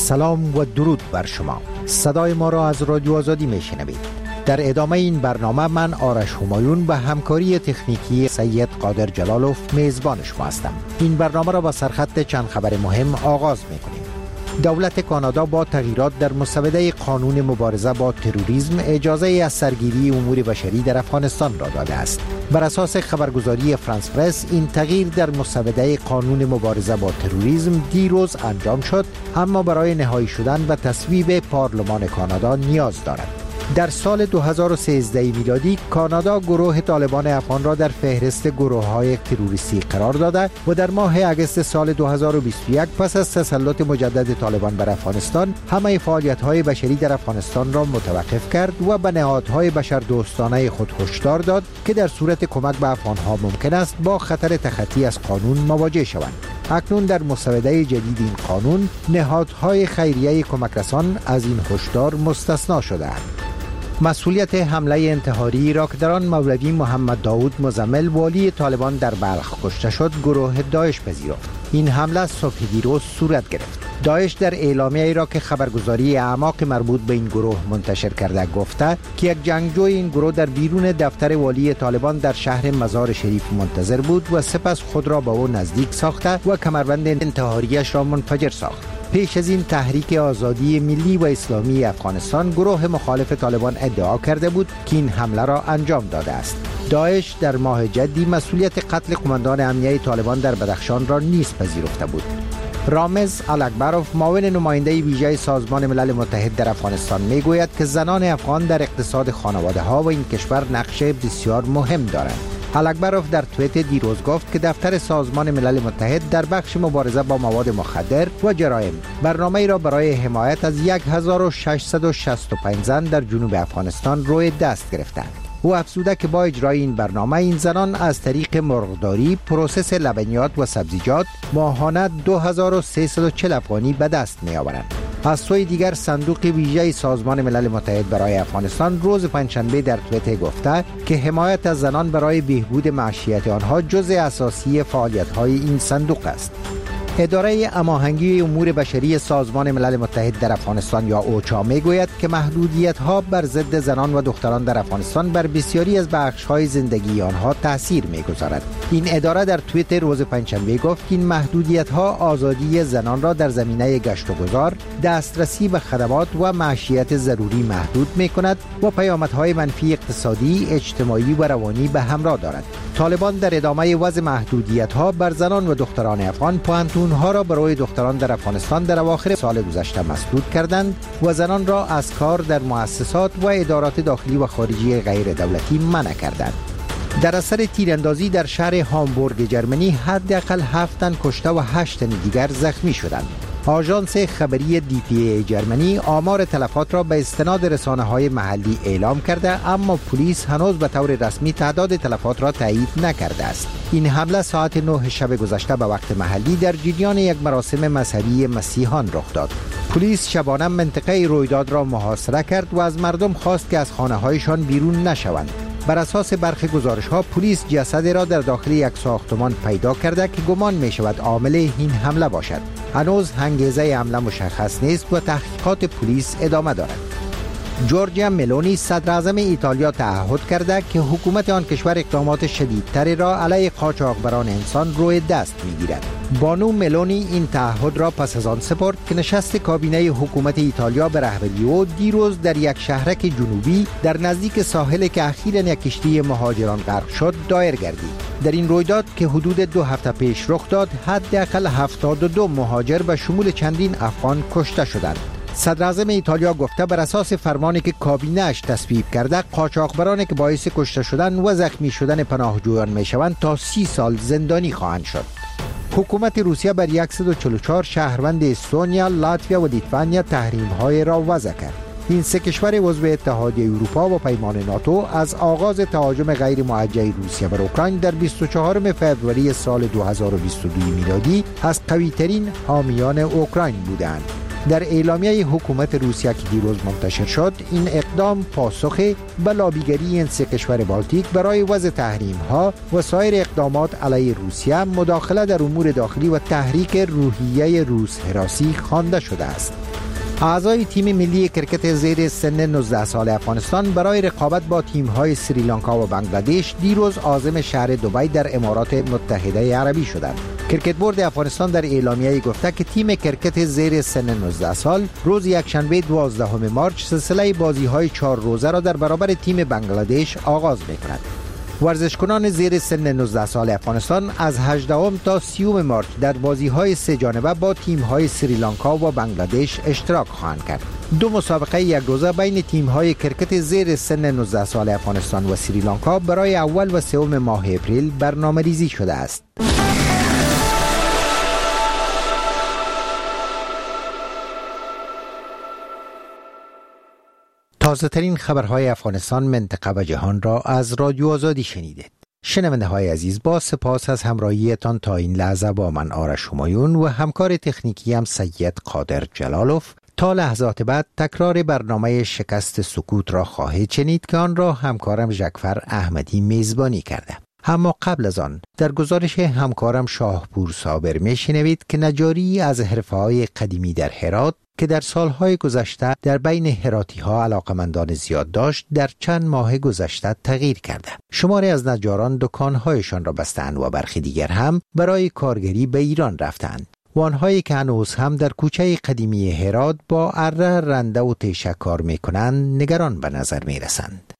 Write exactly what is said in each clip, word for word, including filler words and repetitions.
سلام و درود بر شما. صدای ما را از رادیو آزادی میشنوید. در ادامه این برنامه من آرش همایون و همکاری تکنیکی سید قادر جلالوف میزبان شما هستم. این برنامه را با سرخط چند خبر مهم آغاز میکنیم. دولت کانادا با تغییرات در مسوده قانون مبارزه با تروریسم اجازه از سرگیری امور بشری در افغانستان را داده است. بر اساس خبرگزاری فرانس پرس این تغییر در مسوده قانون مبارزه با تروریسم دیروز انجام شد، اما برای نهایی شدن و تصویب پارلمان کانادا نیاز دارد. در سال دو هزار و سیزده میلادی کانادا گروه طالبان افغان را در فهرست گروه‌های تروریستی قرار داده و در ماه اگست سال دو هزار و بیست و یک پس از تسلط مجدد طالبان بر افغانستان همه فعالیت‌های بشری در افغانستان را متوقف کرد و به نهادهای بشردوستانه خود هشدار داد که در صورت کمک به افغان‌ها ممکن است با خطر تخطی از قانون مواجه شوند. اکنون در مسوده جدید این قانون نهادهای خیریه کمک رسان از این هشدار مستثنا شده‌اند. مسئولیت حمله انتحاری را که در آن مولوی محمد داود مزمل والی طالبان در بلخ کشته شد گروه داعش پذیرفت. این حمله صبح دیروز صورت گرفت. داعش در اعلامیه‌ای را که خبرگزاری اعماق مربوط به این گروه منتشر کرده گفته که یک جنگجوی این گروه در بیرون دفتر والی طالبان در شهر مزار شریف منتظر بود و سپس خود را به او نزدیک ساخته و کمربند انتحاریش را منفجر ساخت. پیش از این تحریک آزادی ملی و اسلامی افغانستان گروه مخالف طالبان ادعا کرده بود که این حمله را انجام داده است. داعش در ماه جدی مسئولیت قتل قماندان امنیه طالبان در بدخشان را نیز پذیرفته بود. رامز الاکبروف معاون نماینده ویژه سازمان ملل متحد در افغانستان میگوید که زنان افغان در اقتصاد خانواده ها و این کشور نقش بسیار مهم دارند. الاکبروف در توییت دیروز گفت که دفتر سازمان ملل متحد در بخش مبارزه با مواد مخدر و جرایم برنامه‌ای را برای حمایت از هزار و ششصد و شصت و پنج زن در جنوب افغانستان روی دست گرفتند. او افزوده که با اجرای این برنامه این زنان از طریق مرغداری، پروسس لبنیات و سبزیجات ماهانه دو هزار و سیصد و چهل افغانی به دست می‌آورند. از سوی دیگر صندوق ویژه سازمان ملل متحد برای افغانستان روز پنجشنبه در توییتر گفته که حمایت از زنان برای بهبود معیشت آنها جزء اساسی فعالیت‌های این صندوق است. اداره هماهنگی امور بشری سازمان ملل متحد در افغانستان یا اوچا میگوید که محدودیت‌ها بر ضد زنان و دختران در افغانستان بر بسیاری از بخش‌های زندگی آنها تأثیر می‌گذارد. این اداره در توییتر روز پنجشنبه گفت که این محدودیت‌ها آزادی زنان را در زمینه گشت و گذار، دسترسی به خدمات و معیشت ضروری محدود می‌کند و پیامدهای منفی اقتصادی، اجتماعی و روانی به همراه دارد. طالبان در ادامه وضع محدودیت‌ها بر زنان و دختران افغان پوهنتون‌ها را برای دختران در افغانستان در اواخر سال گذشته مسدود کردند و زنان را از کار در مؤسسات و ادارات داخلی و خارجی غیر دولتی منع کردند. در اثر تیراندازی در شهر هامبورگ جرمنی حداقل هفت تن کشته و هشت تن دیگر زخمی شدند. آژانس خبری دی پی ای جرمنی آمار تلفات را به استناد رسانه‌های محلی اعلام کرده، اما پلیس هنوز به طور رسمی تعداد تلفات را تایید نکرده است. این حمله ساعت نه شب گذشته به وقت محلی در جریان یک مراسم مذهبی مسیحیان رخ داد. پلیس شبانه منطقه رویداد را محاصره کرد و از مردم خواست که از خانه‌هایشان بیرون نشوند. بر اساس برخی گزارش‌ها پلیس جسدی را در داخل یک ساختمان پیدا کرده که گمان می‌شود عامل این حمله باشد. هنوز انگیزه حمله مشخص نیست و تحقیقات پلیس ادامه دارد. جورجیا ملونی صدر اعظم ایتالیا تعهد کرده که حکومت آن کشور اقدامات شدیدتری را علیه قاچاقبران انسان روی دست می‌گیرد. بانو ملونی این تعهد را پس از آن سپرد که نشست کابینه حکومت ایتالیا به رهبری او دیروز در یک شهرک جنوبی در نزدیک ساحل که اخیراً یک کشتی مهاجران غرق شد دایر گردید. در این رویداد که حدود دو هفته پیش رخ داد حداقل هفتاد و دو مهاجر به شمول چندین افغان کشته شدند. صدر اعظم ایتالیا گفته بر اساس فرمانی که کابینه‌اش تصویب کرده قاچاقبرانی که باعث کشته شدن و زخمی شدن پناهجویان میشوند تا سی سال زندانی خواهند شد. حکومت روسیه بر صد و چهل و چهار شهروند استونیا، لاتویا و لیتوانیا تحریم‌های را وضع کرد. این سه کشور عضو اتحادیه اروپا و پیمان ناتو از آغاز تهاجم غیر موجه روسیه بر اوکراین در بیست و چهارم فوریه سال دو هزار و بیست و دو میلادی از قوی‌ترین حامیان اوکراین بودند. در اعلامیه حکومت روسیه که دیروز منتشر شد، این اقدام پاسخ به لابیگری این سه کشور بالتیک برای وضع تحریم‌ها و سایر اقدامات علیه روسیه، مداخله در امور داخلی و تحریک روحیه روس هراسی خوانده شده است. اعضای تیم ملی کرکت زیر سن نوزده سال افغانستان برای رقابت با تیم‌های سریلانکا و بنگلادش دیروز عازم شهر دبی در امارات متحده عربی شدند. کرکت بورد افغانستان در اعلامیه‌ای گفته که تیم کرکت زیر سن نوزده سال روز یکشنبه دوازدهم مارس سلسله بازی‌های چهار روزه را در برابر تیم بنگلادش آغاز می‌کند. ورزشکنان زیر سن نوزده سال افغانستان از هجدهم تا سیوم مارس در بازی‌های سه جانبه با تیم‌های سریلانکا و بنگلادش اشتراک خواهند کرد. دو مسابقه یک روزه بین تیم‌های کرکت زیر سن نوزده سال افغانستان و سریلانکا برای اول و سوم ماه اپریل برنامه‌ریزی شده است. تازه ترین خبرهای افغانستان، منطقه و جهان را از رادیو آزادی شنیدید. شنونده های عزیز، با سپاس از همراهیتان تا این لحظه با من آرش همایون و همکار تکنیکی هم سید قادر جلالوف. تا لحظات بعد تکرار برنامه شکست سکوت را خواهید شنید که آن را همکارم ژکفر احمدی میزبانی کرده. اما قبل از آن در گزارش همکارم شاهپور صابر میشنوید که نجاری از حرفه‌های قدیمی در هرات که در سالهای گذشته در بین هراتی ها علاقمندان زیاد داشت، در چند ماه گذشته تغییر کرده. شماری از نجاران دکانهایشان را بستند و برخی دیگر هم برای کارگری به ایران رفتند. و آنهایی که هنوز هم در کوچه قدیمی هرات با اره، رنده و تیشه کار میکنند نگران به نظر میرسند.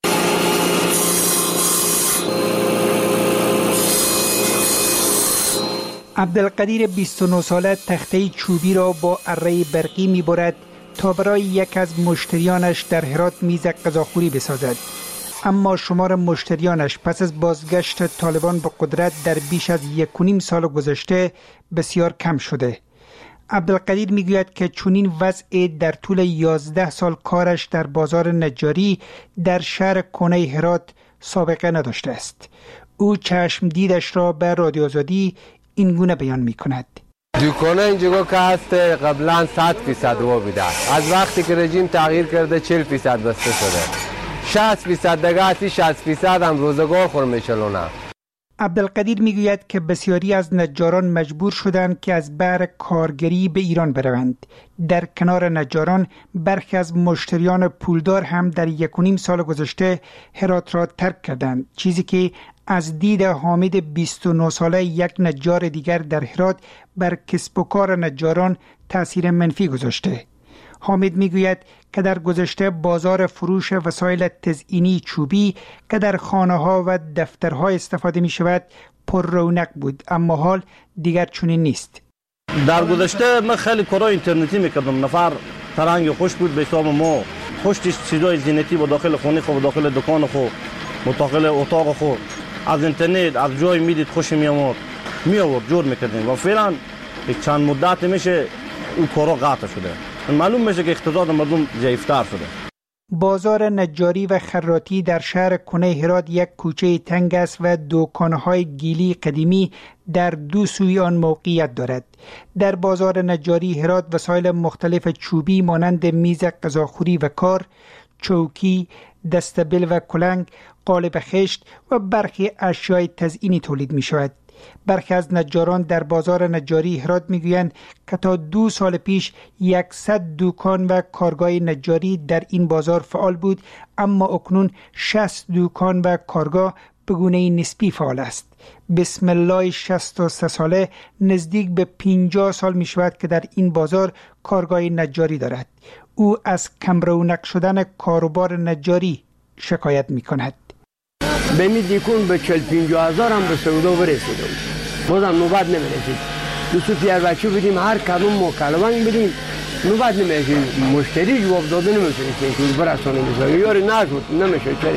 عبدالقدیر بیست و نه ساله تخته چوبی را با اره برقی می‌برد تا برای یک از مشتریانش در هرات میز غذاخوری بسازد. اما شمار مشتریانش پس از بازگشت طالبان به قدرت در بیش از یک و نیم سال گذشته بسیار کم شده. عبدالقدیر میگوید که چنین وضع در طول یازده سال کارش در بازار نجاری در شهر کهنه هرات سابقه نداشته است. او چشم دیدش را به رادیو آزادی این گونه بیان می کند. دکانه اینجا که هست قبلا صد فیصد وا بوده، از وقتی که رژیم تغییر کرده چهل فیصد بسته شده، شصت فیصد دیگه هستی، شصت فیصد هم روزگار خور میچلونه. عبدالقدیر میگوید که بسیاری از نجاران مجبور شدند که از بهر کارگری به ایران بروند. در کنار نجاران برخی از مشتریان پولدار هم در یک و نیم سال گذشته هرات را ترک کردند، چیزی که از دید حامد بیست و نه ساله یک نجار دیگر در هرات بر کسب و کار نجاران تأثیر منفی گذاشته. حامد میگوید که در گذشته بازار فروش وسایل تزئینی چوبی که در خانه ها و دفترها استفاده می شود پر رونق بود، اما حال دیگر چنین نیست. در گذشته من خیلی کارهای اینترنتی میکردم، نفر ترنگ خوش بود به حساب ما، خوشش چیزای زینتی با داخل خونه خو، داخل دکان خو، داخل اتاق خو، از اینترنت از جای میدید خوش می آورد می آورد جور میکردیم و فعلا یک چند مدت میشه اون کارا قطع شده. معلوم میشه که اقتصاد مردم ضعیفتر شده. بازار نجاری و خراطی در شهر کهنه هرات یک کوچه تنگ است و دکان‌های گیلی قدیمی در دو سوی آن موقعیت دارد. در بازار نجاری هرات وسایل مختلف چوبی مانند میز غذاخوری و کار، چوکی، دستبل و کلنگ، قالب خشت و برخی اشیای تزئینی تولید می شود. برخی از نجاران در بازار نجاری هرات می گویند که تا دو سال پیش صد دکان و کارگاه نجاری در این بازار فعال بود، اما اکنون شصت دکان و کارگاه به گونه نسبی فعال است. بسم الله شصت و سه ساله نزدیک به پنجاه سال می شود که در این بازار کارگاه نجاری دارد. او از کم رونق شدن کاروبار نجاری شکایت می کند. به می دیکون به چل پینجا هزار هم به سودا برسیده، بازم نوبت نمیرسید. دو سو پیار بچه بدیم، هر کدوم مکالمه بدیم، نوبت نمیرسید. مشتری جواب داده نمیشه که برسانه میشه، یاری نشد نمیشه. چرا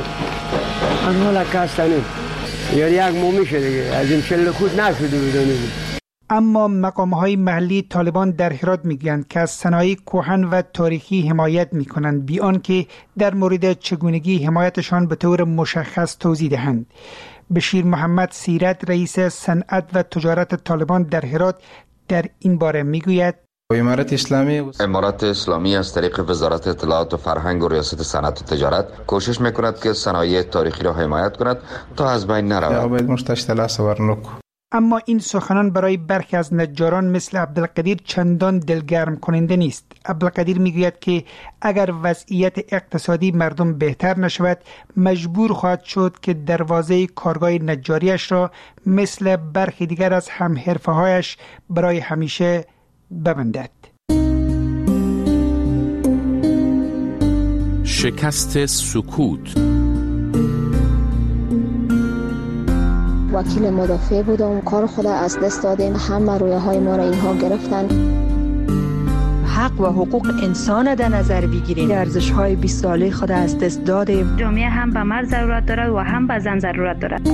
از حالا کستنه یاری یک مو میشه دیگه، از این چل خود نشده بدونیم. اما مقام‌های محلی طالبان در هرات میگویند که از صنایع کهن و تاریخی حمایت میکنند، بی آنکه در مورد چگونگی حمایتشان به طور مشخص توضیح دهند. بشیر محمد سیرت، رئیس صنعت و تجارت طالبان در هرات، در این باره میگوید: امارت اسلامی امارت اسلامی از طریق وزارت اطلاعات و فرهنگ و ریاست صنعت و تجارت کوشش میکند که صنایع تاریخی را حمایت کند تا از بین نرود. اما این سخنان برای برخی از نجاران مثل عبدالقدیر چندان دلگرم کننده نیست. عبدالقدیر میگوید که اگر وضعیت اقتصادی مردم بهتر نشود، مجبور خواهد شد که دروازه کارگاه نجاریش را مثل برخی دیگر از همحرفه‌هایش برای همیشه ببندد. شکست سکوت. وکیل مدافع بودم، کار خود از دست دادیم، همه رویه های ما را اینها گرفتن. حق و حقوق انسان در نظر بگیریم، ارزش های بیست ساله خود از دست دادیم. جامعه هم به مرد ضرورت دارد و هم به زن ضرورت دارد.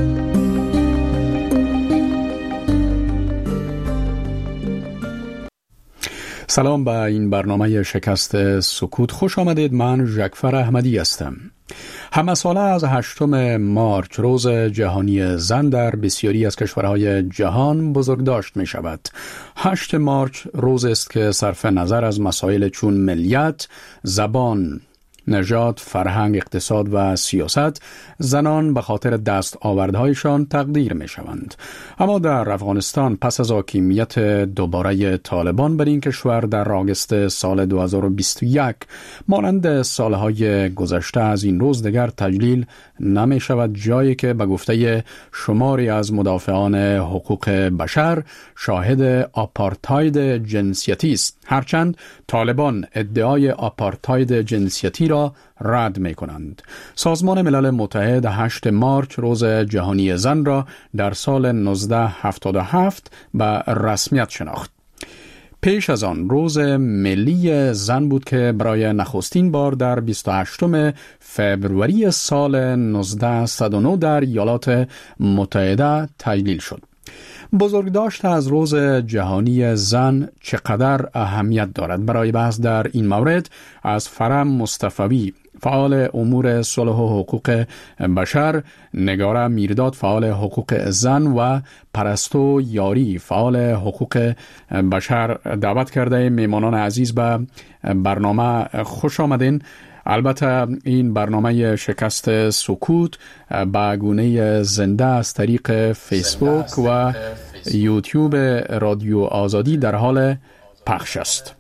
سلام به این برنامه شکست سکوت، خوش آمدید. من ژکفر احمدی هستم. همه ساله از هشتم مارچ روز جهانی زن در بسیاری از کشورهای جهان بزرگداشت می شود. هشتم مارچ روز است که صرف نظر از مسائل چون ملیت، زبان، نژاد، فرهنگ، اقتصاد و سیاست، زنان به خاطر دست آوردهایشان تقدیر می شوند. اما در افغانستان پس از حاکمیت دوباره طالبان بر این کشور در آگوست سال دو هزار و بیست و یک، مانند سالهای گذشته از این روز دیگر تجلیل نمی شود، جایی که به گفته شماری از مدافعان حقوق بشر شاهد آپارتاید جنسیتی است، هرچند طالبان ادعای آپارتاید جنسیتی را رد می کنند. سازمان ملل متحد هشتم مارچ روز جهانی زن را در سال نوزده هفتاد و هفت به رسمیت شناخت. پیش از آن روز ملی زن بود که برای نخستین بار در بیست و هشتم فوریه سال نوزده صد و نه در ایالات متحده تجلیل شد. بزرگداشت از روز جهانی زن چقدر اهمیت دارد؟ برای بحث در این مورد از فرم مصطفی، فعال امور صلح و حقوق بشر، نگاره میرداد، فعال حقوق زن، و پرستو یاری، فعال حقوق بشر دعوت کرده. میمانان عزیز به برنامه خوش آمدین. البته این برنامه شکست سکوت با گونه زنده از طریق فیسبوک و یوتیوب رادیو آزادی در حال پخش است.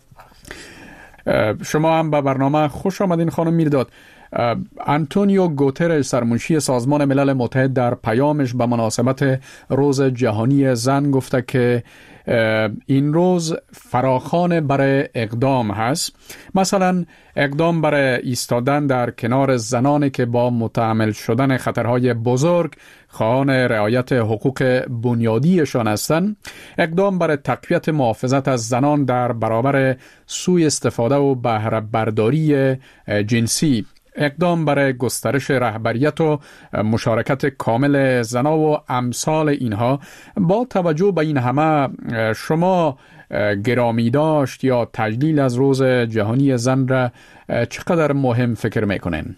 شما هم به برنامه خوش آمدین خانم میرداد. آنتونیو گوترش، سرمنشی سازمان ملل متحد، در پیامش به مناسبت روز جهانی زن گفته که این روز فراخوان برای اقدام هست، مثلا اقدام برای ایستادن در کنار زنانی که با متحمل شدن خطرهای بزرگ خواهان رعایت حقوق بنیادیشان هستند، اقدام برای تقویت محافظت از زنان در برابر سوء استفاده و بهره برداری جنسی، اقدام برای گسترش رهبریت و مشارکت کامل زنان و امثال اینها. با توجه به این همه شما گرامی داشت یا تجلیل از روز جهانی زن را چقدر مهم فکر میکنین؟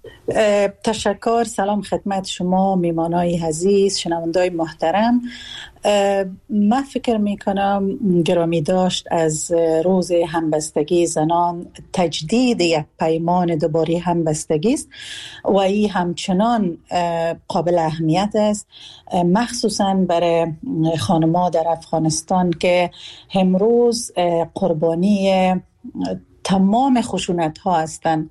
تشکر. سلام خدمت شما میمانای عزیز، شنوندای محترم. من فکر میکنم گرامی داشت از روز همبستگی زنان تجدید یک پیمان دوباره همبستگی است و این همچنان قابل اهمیت است، مخصوصا برای خانم‌ها در افغانستان که امروز قربانی تمام خشونت ها هستند.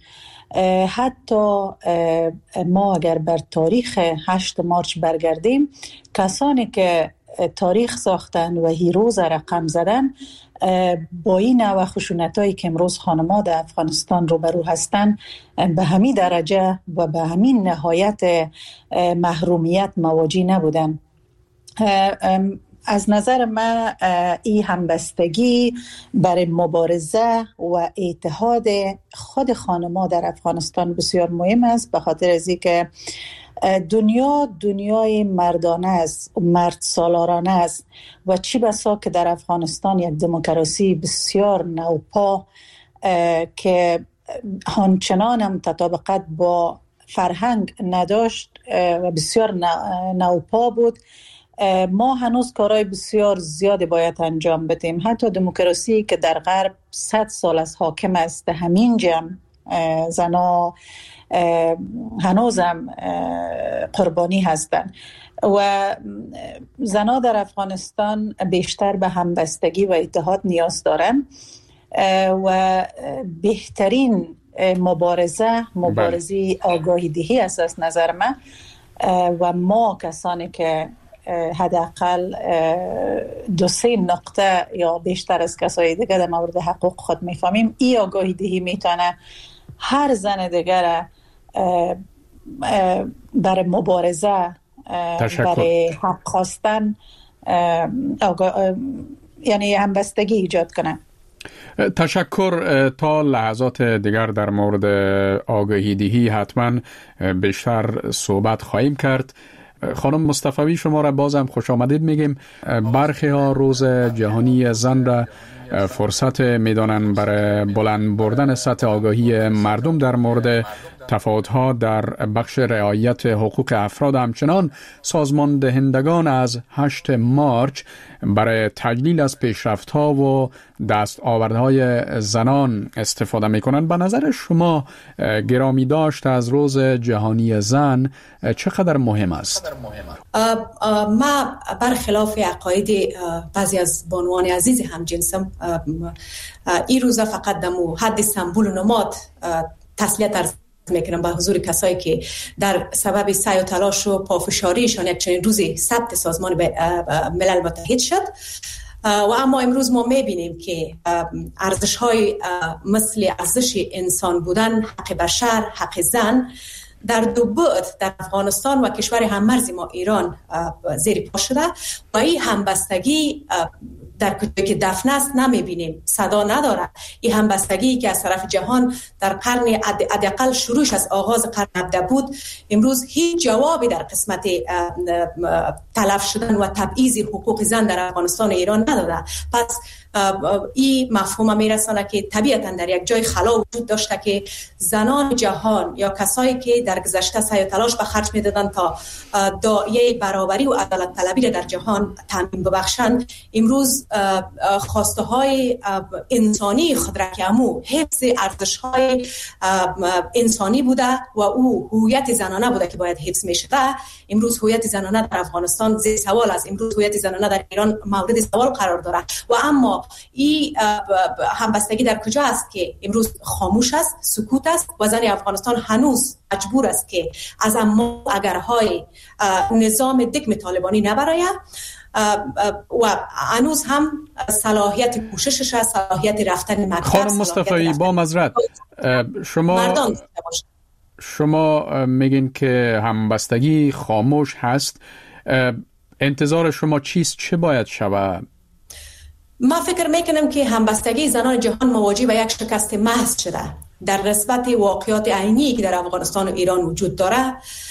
حتی ما اگر بر تاریخ هشت مارچ برگردیم، کسانی که تاریخ ساختن و هیروز رقم زدن با این نوع خشونتایی که امروز خانم‌ها در افغانستان روبرو هستند به همین درجه و به همین نهایت محرومیت مواجه نبودن. از نظر من این همبستگی برای مبارزه و اتحاد خود خانم‌ها در افغانستان بسیار مهم است، به خاطر از اینکه دنیا دنیای مردانه است، مرد سالارانه است و چی بسا که در افغانستان یک دموکراسی بسیار نوپا که همچنان هم تطابقت با فرهنگ نداشت و بسیار نوپا بود، ما هنوز کارهای بسیار زیادی باید انجام بدیم. حتی دموکراسی که در غرب صد سال از حاکم است، همین جمع زنا هنوزم قربانی هستند. و زنان در افغانستان بیشتر به همبستگی و اتحاد نیاز دارند و بهترین مبارزه مبارزه آگاهی دهی است از نظر من. و ما کسانی که حداقل دو سه نقطه یا بیشتر از کسای دیگر در مورد حقوق خود میفهمیم، این آگاهی دهی میتونه هر زن دیگر برای مبارزه برای حق خواستن یعنی همبستگی ایجاد کنه. تشکر. تا لحظات دیگر در مورد آگاهی دهی حتما بیشتر صحبت خواهیم کرد. خانم مصطفی شما را بازم خوش آمدید میگیم. برخی ها روز جهانی زن را فرصت میدانند برای بلند بردن سطح آگاهی مردم در مورد تفاوت‌ها در بخش رعایت حقوق افراد. همچنان سازمان دهندگان از هشت مارچ برای تجلیل از پیشرفت‌ها و دستاوردهای زنان استفاده می‌کنند. به نظر شما گرامی داشت از روز جهانی زن چقدر مهم است؟ ما برخلاف عقاید بعضی از بانوان عزیز همجنسم این روزا فقط دمو حد سمبول و نماد تسلیت ارز میکنم به حضور کسایی که در سبب سعی و تلاش و پافشاریشان یک چنین روزی ثبت سازمان ملل متحد شد. و اما امروز ما میبینیم که ارزش‌های مثل ارزش انسان بودن، حق بشر، حق زن در دو بعد در افغانستان و کشور هممرز ما ایران زیر پا شده و این همبستگی در کجایی که دفن است نمیبینیم، صدا نداره. این همبستگی که از طرف جهان در قرن حداقل شروعش از آغاز قرن هفدهم بود، امروز هیچ جوابی در قسمت تلف شدن و تبعیض حقوق زن در افغانستان و ایران نداده. پس این مفهوم میرسانه که طبیعتا در یک جای خلا وجود داشته که زنان جهان یا کسایی که در گذشته سعی و تلاش به خرج میدادن تا داعیه برابری و عدالت طلبی را در جهان تامین ببخشند، امروز خواسته های انسانی خود را که امو حفظ ارزش های انسانی بوده و او هویت زنانه بوده که باید حفظ میشده، امروز هویت زنانه در افغانستان زیر سوال است. امروز هویت زنانه در ایران مورد سوال قرار دارد. و اما این همبستگی در کجا است که امروز خاموش است، سکوت است و زن افغانستان هنوز مجبور است که از اما اگرهای نظام دکم طالبانی نبراید و هنوز هم صلاحیت کوششش است، صلاحیت رفتن مکتب. خانم مصطفی با معذرت شما شما میگین که همبستگی خاموش هست، انتظار شما چیست؟ چه باید شود؟ ما فکر میکنم که همبستگی زنان جهان مواجه به یک شکست محض شده در نسبت واقعیات عینی که در افغانستان و ایران وجود داره.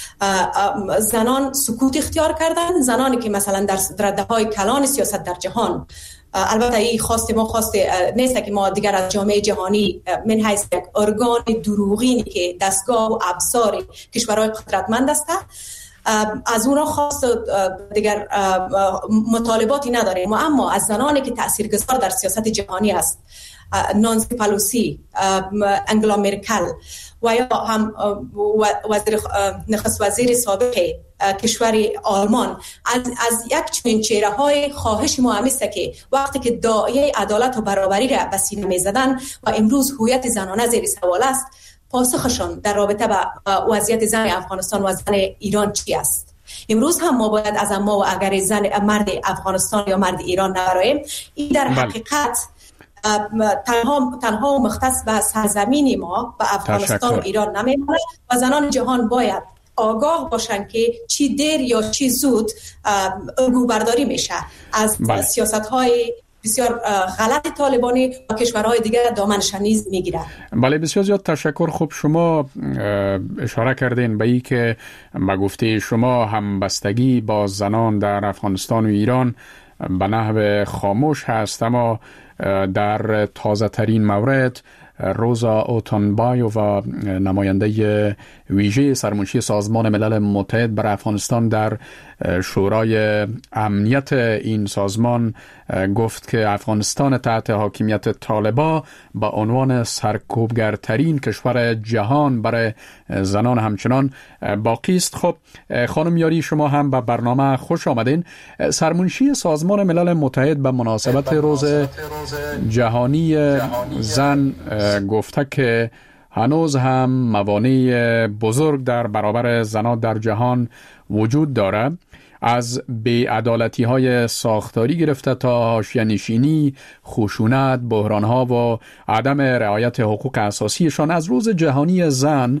زنان سکوت اختیار کردن، زنانی که مثلا در رده‌های کلان سیاست در جهان، البته این خواست ما خواست نیست که ما دیگر از جامعه جهانی من حیث یک ارگان دروغینی که دستگاه و ابزار کشورهای قدرتمند است از اونا خواست دیگر مطالباتی نداریم. اما از زنانی که تاثیرگذار در سیاست جهانی است، نانسی پلوسی، انگلا مرکل و یا هم وزیر نخست وزیر سابق کشور آلمان، از, از یک چنین چهره های خواهش ما همیست که وقتی که داعیه عدالت و برابری را به سینه می زدن و امروز هویت زنانه زیر سوال است، پاسخشان در رابطه با وضعیت زن افغانستان و زن ایران چی است؟ امروز هم ما باید از ما و اگر زن مرد افغانستان یا مرد ایران نبراییم، این در حقیقت تنها تنها مختص به سرزمین ما و افغانستان و ایران نمیمونه و زنان جهان باید آگاه باشن که چی دیر یا چی زود الگو برداری میشه از سیاست‌های بسیار غلط طالبانی و کشورهای دیگر دامنش نیز میگیره. بله بسیار زیاد تشکر. خوب شما اشاره کردین به این که به گفته شما همبستگی با زنان در افغانستان و ایران به نحو خاموش هست، اما در تازه ترین مورد روزا اوتانبایو و نماینده ویژه سرمنشی سازمان ملل متحد برای افغانستان در شورای امنیت این سازمان گفت که افغانستان تحت حاکمیت طالبان با عنوان سرکوبگرترین کشور جهان برای زنان همچنان باقی است. خب خانم یاری، شما هم به برنامه خوش آمدین. سرمنشی سازمان ملل متحد به مناسبت روز جهانی زن گفته که هنوز هم موانع بزرگ در برابر زنان در جهان وجود داره، از بی‌عدالتی های ساختاری گرفته تا حاشیه‌نشینی، خشونت، بحران ها و عدم رعایت حقوق اساسیشان. از روز جهانی زن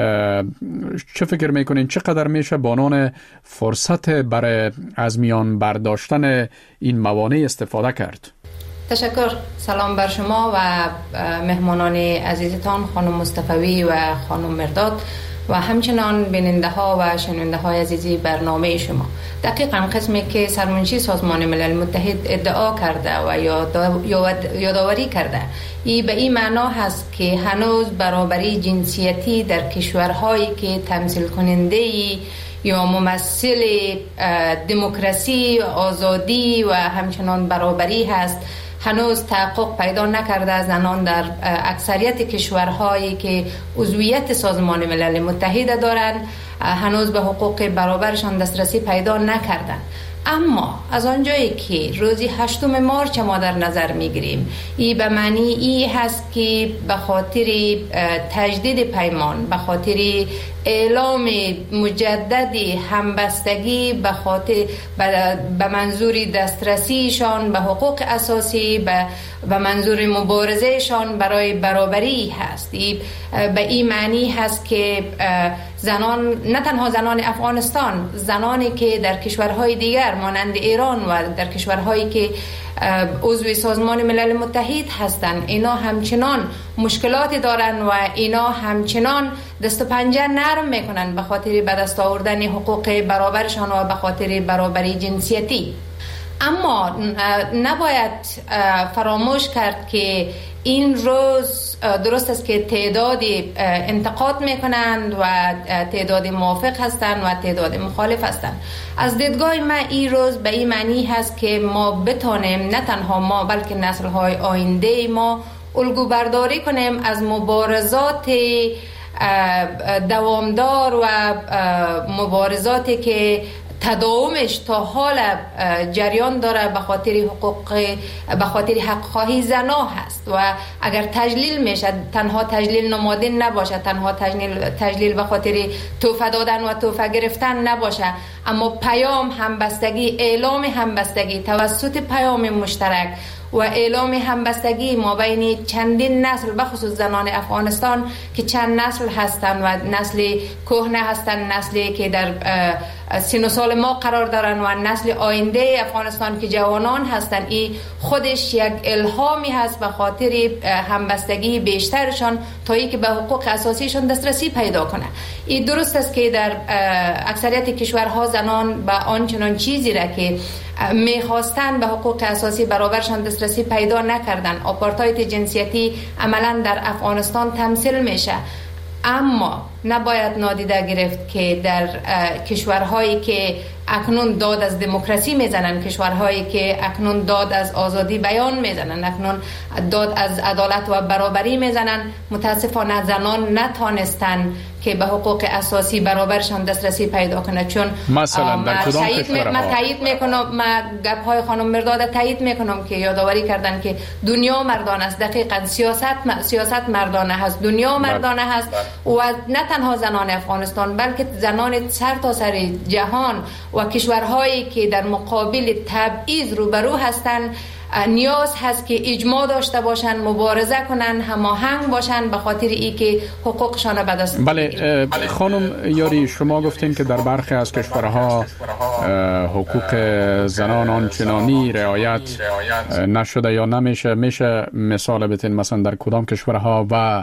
چه فکر میکنین چقدر میشه بانان فرصت برای از میان برداشتن این موانع استفاده کرد؟ تشکر. سلام بر شما و مهمانان عزیزتان، خانم مصطفی و خانم مرداد و همچنان بیننده ها و شنونده های عزیزی برنامه شما. دقیقاً قسمی که سرمنشی سازمان ملل متحد ادعا کرده و یادآوری کرده، ای به این معنا هست که هنوز برابری جنسیتی در کشورهایی که تمثیل کننده یا ممثل دموکراسی، آزادی و همچنان برابری هست، هنوز تحقق پیدا نکرده. زنان در اکثریت کشورهایی که عضویت سازمان ملل متحد دارند هنوز به حقوق برابرشان دسترسی پیدا نکردند. اما از آنجایی که روزی هشتم مارچ ما در نظر میگیریم، این به معنی ای هست که به خاطر تجدید پیمان، به خاطر اعلام مجدد همبستگی، به خاطر به منظور دسترسیشان به حقوق اساسی، به به منظور مبارزهشان برای برابری هست. به این معنی هست که زنان، نه تنها زنان افغانستان، زنانی که در کشورهای دیگر مانند ایران و در کشورهایی که عضو سازمان ملل متحد هستند، اینا همچنان مشکلاتی دارن و اینا همچنان دست و پنجه نرم میکنن به خاطر به دست آوردن حقوق برابرشان و به خاطر برابری جنسیتی. اما نباید فراموش کرد که این روز درست است که تعداد انتقاد میکنند و تعداد موافق هستند و تعداد مخالف هستند. از دیدگاه من این روز به این معنی هست که ما بتانیم، نه تنها ما بلکه نسل‌های آینده ما، الگو برداری کنیم از مبارزات دوامدار و مبارزاتی که تداومش تا حال جریان داره به خاطر حقوق، به خاطر حق خواهی زنا هست و اگر تجلیل میشه تنها تجلیل نمادین نباشه، تنها تجلیل تجلیل به خاطر تحفه دادن و تحفه گرفتن نباشه، اما پیام همبستگی، اعلام همبستگی توسط پیام مشترک و اعلام همبستگی ما بین چندین نسل، بخصوص زنان افغانستان که چند نسل هستند و نسل کهنه هستند، نسلی که در سن و سال ما قرار دارن و نسل آینده افغانستان که جوانان هستند، این خودش یک الهامی هست به خاطر همبستگی بیشترشان تا ای که به حقوق اساسیشون دسترسی پیدا کنه. این درست است که در اکثریت کشورها زنان به آنچنان چیزی را که میخواستن به حقوق اساسی برابرشان دسترسی پیدا نکردن. آپارتاید جنسیتی عملا در افغانستان تمثیل میشه، اما نباید نادیده گرفت که در کشورهایی که اکنون داد از دموکراسی میزنن، کشورهایی که اکنون داد از آزادی بیان میزنن، اکنون داد از عدالت و برابری میزنن، متاسفانه زنان نتانستن که به حقوق اساسی برابرشان دسترسی پیدا کنه. چون مثلا در کدام کشورها من تایید میکنم، من گپ های خانم مرداد تایید میکنم که یادآوری کردن که دنیا مردانه است. دقیقاً سیاست سیاست مردانه هست، دنیا مردانه هست و نه تنها زنان افغانستان بلکه زنان سر تا سر جهان و کشورهایی که در مقابل تبعیض روبرو هستند نیاز هست که اجماع داشته باشن، مبارزه کنن، هماهنگ باشن به خاطر ای که حقوقشان به دست بله. خانم یاری، شما گفتین که در برخی از کشورها حقوق زنان آنچنانی رعایت نشده یا نمیشه. میشه مثال بتین مثلا در کدام کشورها و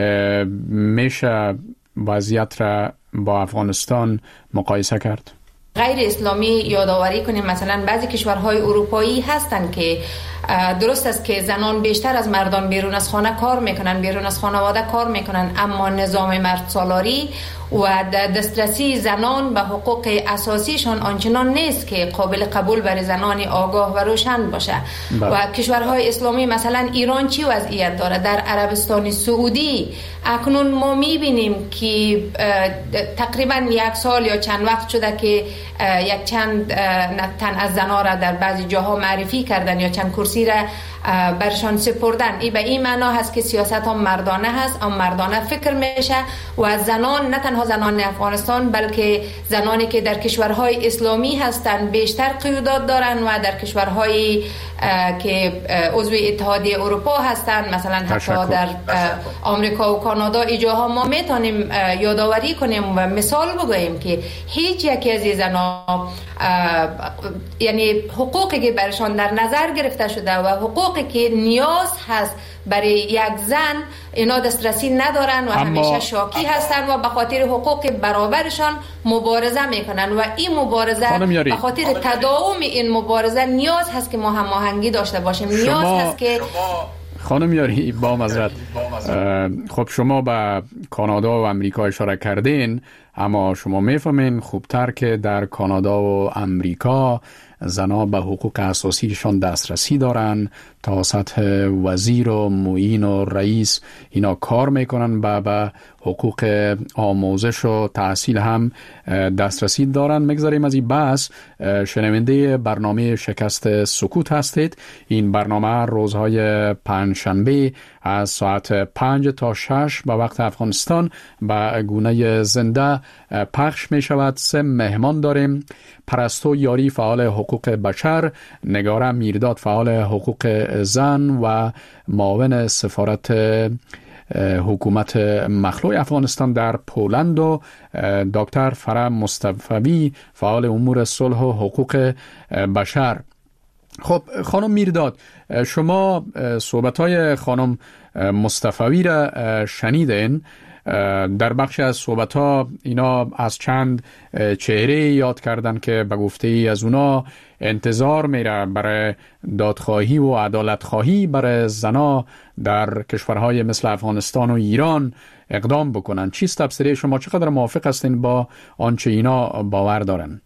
میشه وضعیت را با افغانستان مقایسه کرد؟ غیر اسلامی یادآوری کنیم. مثلا بعضی کشورهای اروپایی هستند که درست است که زنان بیشتر از مردان بیرون از خانه کار میکنن، بیرون از خانواده کار میکنن، اما نظام مرد سالاری و دسترسی زنان به حقوق اساسیشان آنچنان نیست که قابل قبول برای زنان آگاه و روشن باشه. بله. و کشورهای اسلامی مثلا ایران چی وضعیت داره؟ در عربستان سعودی اکنون ما میبینیم که تقریبا یک سال یا چند وقت شده که یک چند تن از زنان را در بعضی جاها معرفی کردن یا چند کرسی را برشان سپردن. این به این معنا هست که سیاست هم مردانه هست، هم مردانه فکر میشه و زنان، نه تنها زنان افغانستان بلکه زنانی که در کشورهای اسلامی هستند بیشتر قیودات دارن و در کشورهای که عضو اتحادیه اروپا هستند، مثلا حتی در آمریکا و کانادا، ایجاها ما میتونیم یادآوری کنیم و مثال بگوییم که هیچ یکی از این زنان یعنی حقوقی که برشان در نظر گرفته شده و حقوقی که نیاز هست برای یک زن اینا دسترسی ندارن و همیشه شاکی هستن و به خاطر حقوق برابرشان مبارزه میکنن و این مبارزه به خاطر تداوم این مبارزه نیاز هست که ما هماهنگی داشته باشیم. نیاز هست که خانم یاری با معذرت، خب شما به کانادا و امریکا اشاره کردین، اما شما میفهمین خوبتر که در کانادا و امریکا زنها به حقوق اساسیشان دسترسی دارن، تا سطح وزیر و معین و رئیس اینا کار میکنن، به به حقوق آموزش و تحصیل هم دسترسی دارن. مگذاریم از این بحث. شنونده برنامه شکست سکوت هستید. این برنامه روزهای پنجشنبه از ساعت پنج تا شش به وقت افغانستان به گونه زنده پخش می شود. سه مهمان داریم: پرستو یاری فعال حقوق بشر، نگاره میرداد فعال حقوق زن و معاون سفارت حکومت مخلوع افغانستان در پولند و دکتر فرح مصطفوی فعال امور صلح و حقوق بشر. خب خانم میرداد، شما صحبت‌های خانم مصطفوی را شنیدین. در بخش از صحبت‌ها اینا از چند چهره یاد کردن که به گفته ای از اونا انتظار میره برای دادخواهی و عدالت خواهی برای زنا در کشورهای مثل افغانستان و ایران اقدام بکنن. چیست تفسیر شما؟ چقدر موافق هستین با آنچه اینا باور دارن؟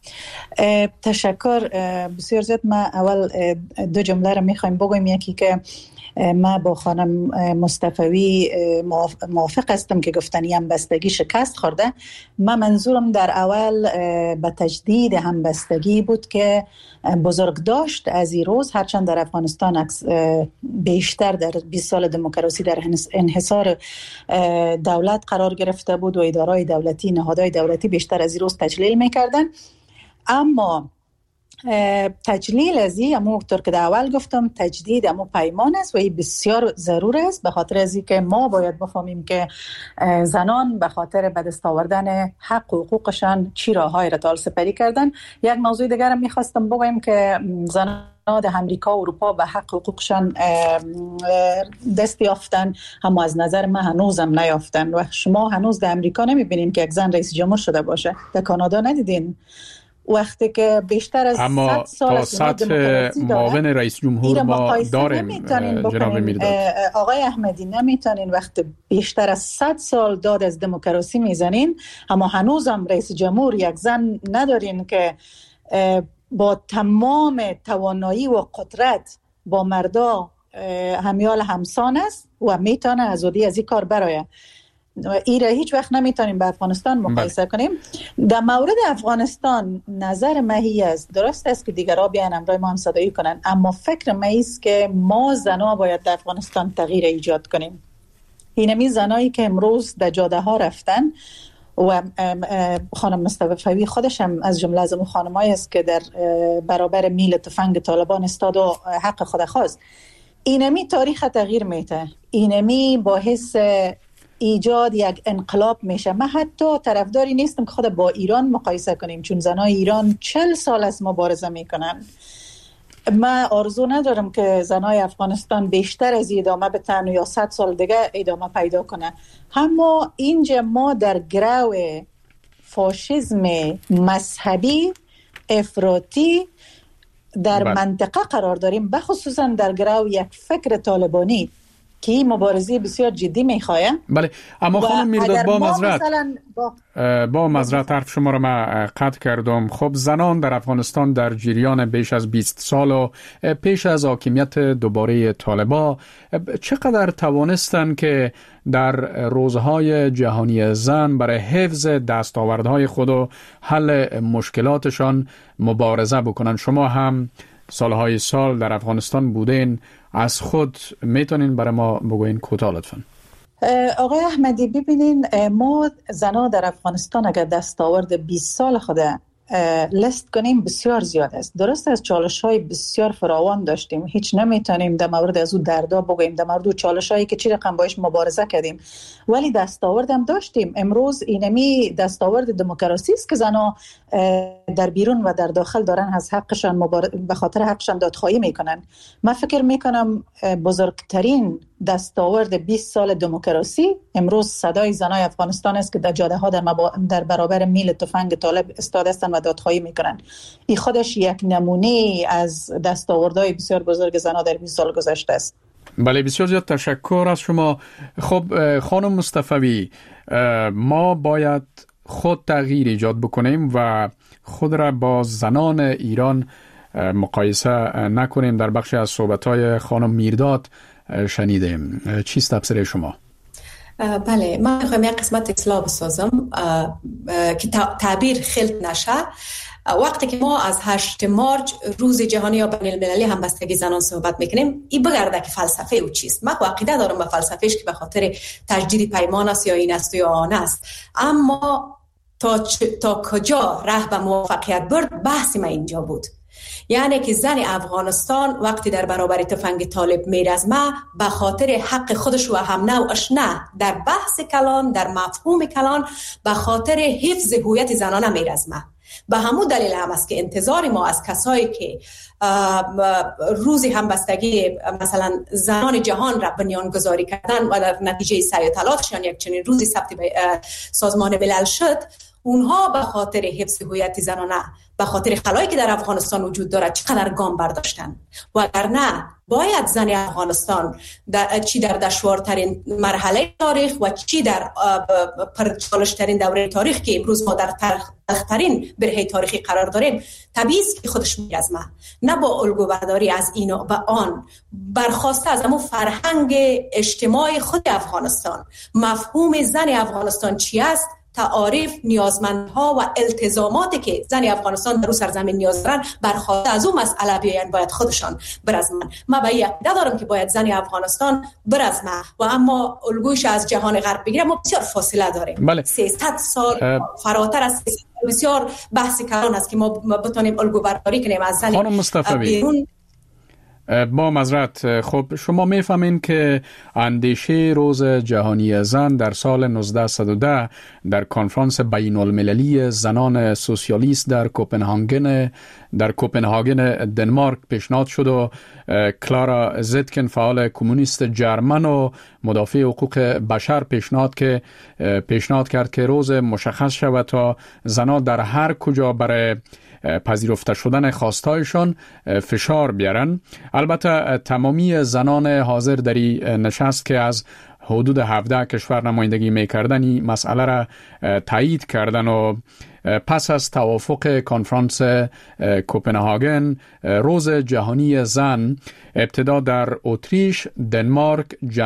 تشکر بسیار زیاد. ما اول دو جمله رو میخوایم بگویم. یکی که ما با خانم مصطفوی موافق هستم که گفتنی همبستگی شکست خورده. من منظورم در اول به تجدید همبستگی بود که بزرگ داشت از این روز، هرچند در افغانستان بیشتر در بیست سال دموکراسی در انحصار دولت قرار گرفته بود و ادارهای دولتی، نهادهای دولتی بیشتر از این روز تجلیل میکردن. اما تجلیل از این همونطور که در اول گفتم تجدید همون پیمان است و این بسیار ضرور است، به خاطر از این که ما باید بفهمیم که زنان به خاطر به دست آوردن حق و حقوقشان چی راههای را تا سپری کردن. یک موضوع دیگر هم میخواستم بگویم که زنان در امریکا و اروپا به حق و حقوقشان دست یافتن، اما از نظر من هنوز هم نیافتن و شما هنوز در امریکا نمیبینین که یک زن رئیس جمهور شده باشه. در کانادا ندیدین وقتی که بیشتر از صد سال تا سطح معاون رئیس جمهور ما داریم. جناب میرداد آقای احمدی، نمیتونین وقتی بیشتر از صد سال داد از دموکراسی میزنین اما هنوز هم رئیس جمهور یک زن ندارین که با تمام توانایی و قدرت با مردا همیال همسان است و میتونه ازودی از این کار برایه. ایره هیچ وقت نمیتونیم با افغانستان مقایسه کنیم. در مورد افغانستان نظر مهی است، درست است که دیگرها بیان امرای ما هم صدایی کنن، اما فکر مهی است که ما زنها باید در افغانستان تغییر ایجاد کنیم. اینمی زنایی که امروز در جاده ها رفتن و خانم مصطفوی خودش هم از جمله از اون خانمایی است که در برابر میل تفنگ طالبان استاد و حق خود خواست. اینمی تاریخ تغییر میته، اینمی باعث ایجاد یک انقلاب میشه. من حتی طرفداری نیستم که خود با ایران مقایسه کنیم، چون زنای ایران چل سال از مبارزه میکنن. من آرزو ندارم که زنای افغانستان بیشتر از ادامه بتن یا صد سال دیگه ادامه پیدا کنه. اما اینجا ما در گرو فاشیسم مذهبی افراطی در بله. منطقه قرار داریم، بخصوصا در گرو یک فکر طالبانی که این مبارزه بسیار جدی میخواه. بله، اما خانم میرداد با معذرت با, با معذرت حرف شما را من قطع کردم. خب زنان در افغانستان در جریان بیش از بیست سال و پیش از حاکمیت دوباره طالبان چقدر توانستند که در روزهای جهانی زن برای حفظ دستاوردهای خود و حل مشکلاتشان مبارزه بکنن؟ شما هم سالهای سال در افغانستان بودین، از خود میتونین برای ما بگوین کوتاه لطفاً؟ آقای احمدی ببینین، ما زنان در افغانستان اگر دستاورد بیست سال خود لیست کنیم بسیار زیاد است. درست از چالش های بسیار فراوان داشتیم، هیچ نمیتونیم در مورد از اون دردا بگوییم، در مورد چالش هایی که چی رقم باش مبارزه کردیم، ولی دستاورد هم داشتیم. امروز اینمی دستاورد دموکراسی است که زنان در بیرون و در داخل دارن از حقشان مبار... به خاطر حقشان دادخواهی میکنن. من فکر میکنم بزرگترین دستاورد بیست سال دموکراسی امروز صدای زنای افغانستان است که در جاده ها در, مبا... در برابر میل تفنگ طالب استاد هستند و دادخواهی میکنن. این خودش یک نمونه از دستاوردهای بسیار بزرگ زنها در بیست سال گذشته است. بله، بسیار زیاد تشکر از شما. خب خانم مصطفوی، ما باید خود تغییر ایجاد بکنیم و خود را با زنان ایران مقایسه نکنیم. در بخشی از صحبت‌های خانم میرداد شنیدیم. چیست تفسیر شما؟ بله، من میخوایم یک قسمت اصلاح بسازم که تعبیر خلط نشه. وقتی که ما از هشت مارچ روز جهانی یا بین المللی همبستگی زنان صحبت میکنیم، این بگرده که فلسفه او چیست. من عقیده دارم به فلسفهش که به خاطر تجدید پیمان است یا این است یا آن است، اما تا, چ... تا کجا راه به موفقیت برد بحث ما اینجا بود. یعنی که زن افغانستان وقتی در برابر تفنگ طالب میرزمه به خاطر حق خودش و هم نوعش نه، در بحث کلان، در مفهوم کلان به خاطر حفظ هویت زنانه میرزمه. به همون دلیل هم است که انتظار ما از کسایی که روزی همبستگی مثلا زنان جهان را بنیان گذاری کردن و در نتیجه سعی و تلاششان یک چنین روزی ثبت سازمان ملل شد، اونها به خاطر حفظ هویت زنانه، به خاطر خلایی که در افغانستان وجود دارد چقدر گام برداشتن. وگرنه باید زن افغانستان در چی در دشوارترین مرحله تاریخ و چی در پرچالشترین دوره تاریخ که امروز ما در تلخترین برهه تاریخی قرار داریم، طبیعی است که خودش میرزمه، نه با الگو برداری از این و آن، برخواسته از همون فرهنگ اجتماعی خود افغانستان. مفهوم زن افغانستان چی است؟ تعاریف، نیازمندها و التزاماتی که زن افغانستان در رو سرزمین نیاز دارن برخواسته از اون مسئله بیاین، باید خودشان برزمن. من به این عقیده دارم که باید زن افغانستان برزمه و اما الگویش از جهان غرب بگیره. ما بسیار فاصله داریم. بله. سیصد سال فراتر از بسیار بحثی کلان است که ما بتونیم الگو برداری کنیم از زن بیرون. با معذرت، خب شما میفهمین که اندیشه روز جهانی زن در سال نوزده صد و ده در کنفرانس بین المللی زنان سوسیالیست در کوپنهاگن در کوپنهاگن دنمارک پیشنهاد شد و کلارا زیتکن فعال کمونیست جرمن و مدافع حقوق بشر پیشنهاد که پیشنهاد کرد که روز مشخص شود تا زنان در هر کجا برای پذیرفته شدن خواستایشان فشار بیارن. البته تمامی زنان حاضر در این نشست که از حدود هفده کشور نمایندگی میکردن این مسئله را تایید کردن و پس از توافق کنفرانس کوپنهاگن روز جهانی زن ابتدا در اتریش، دنمارک،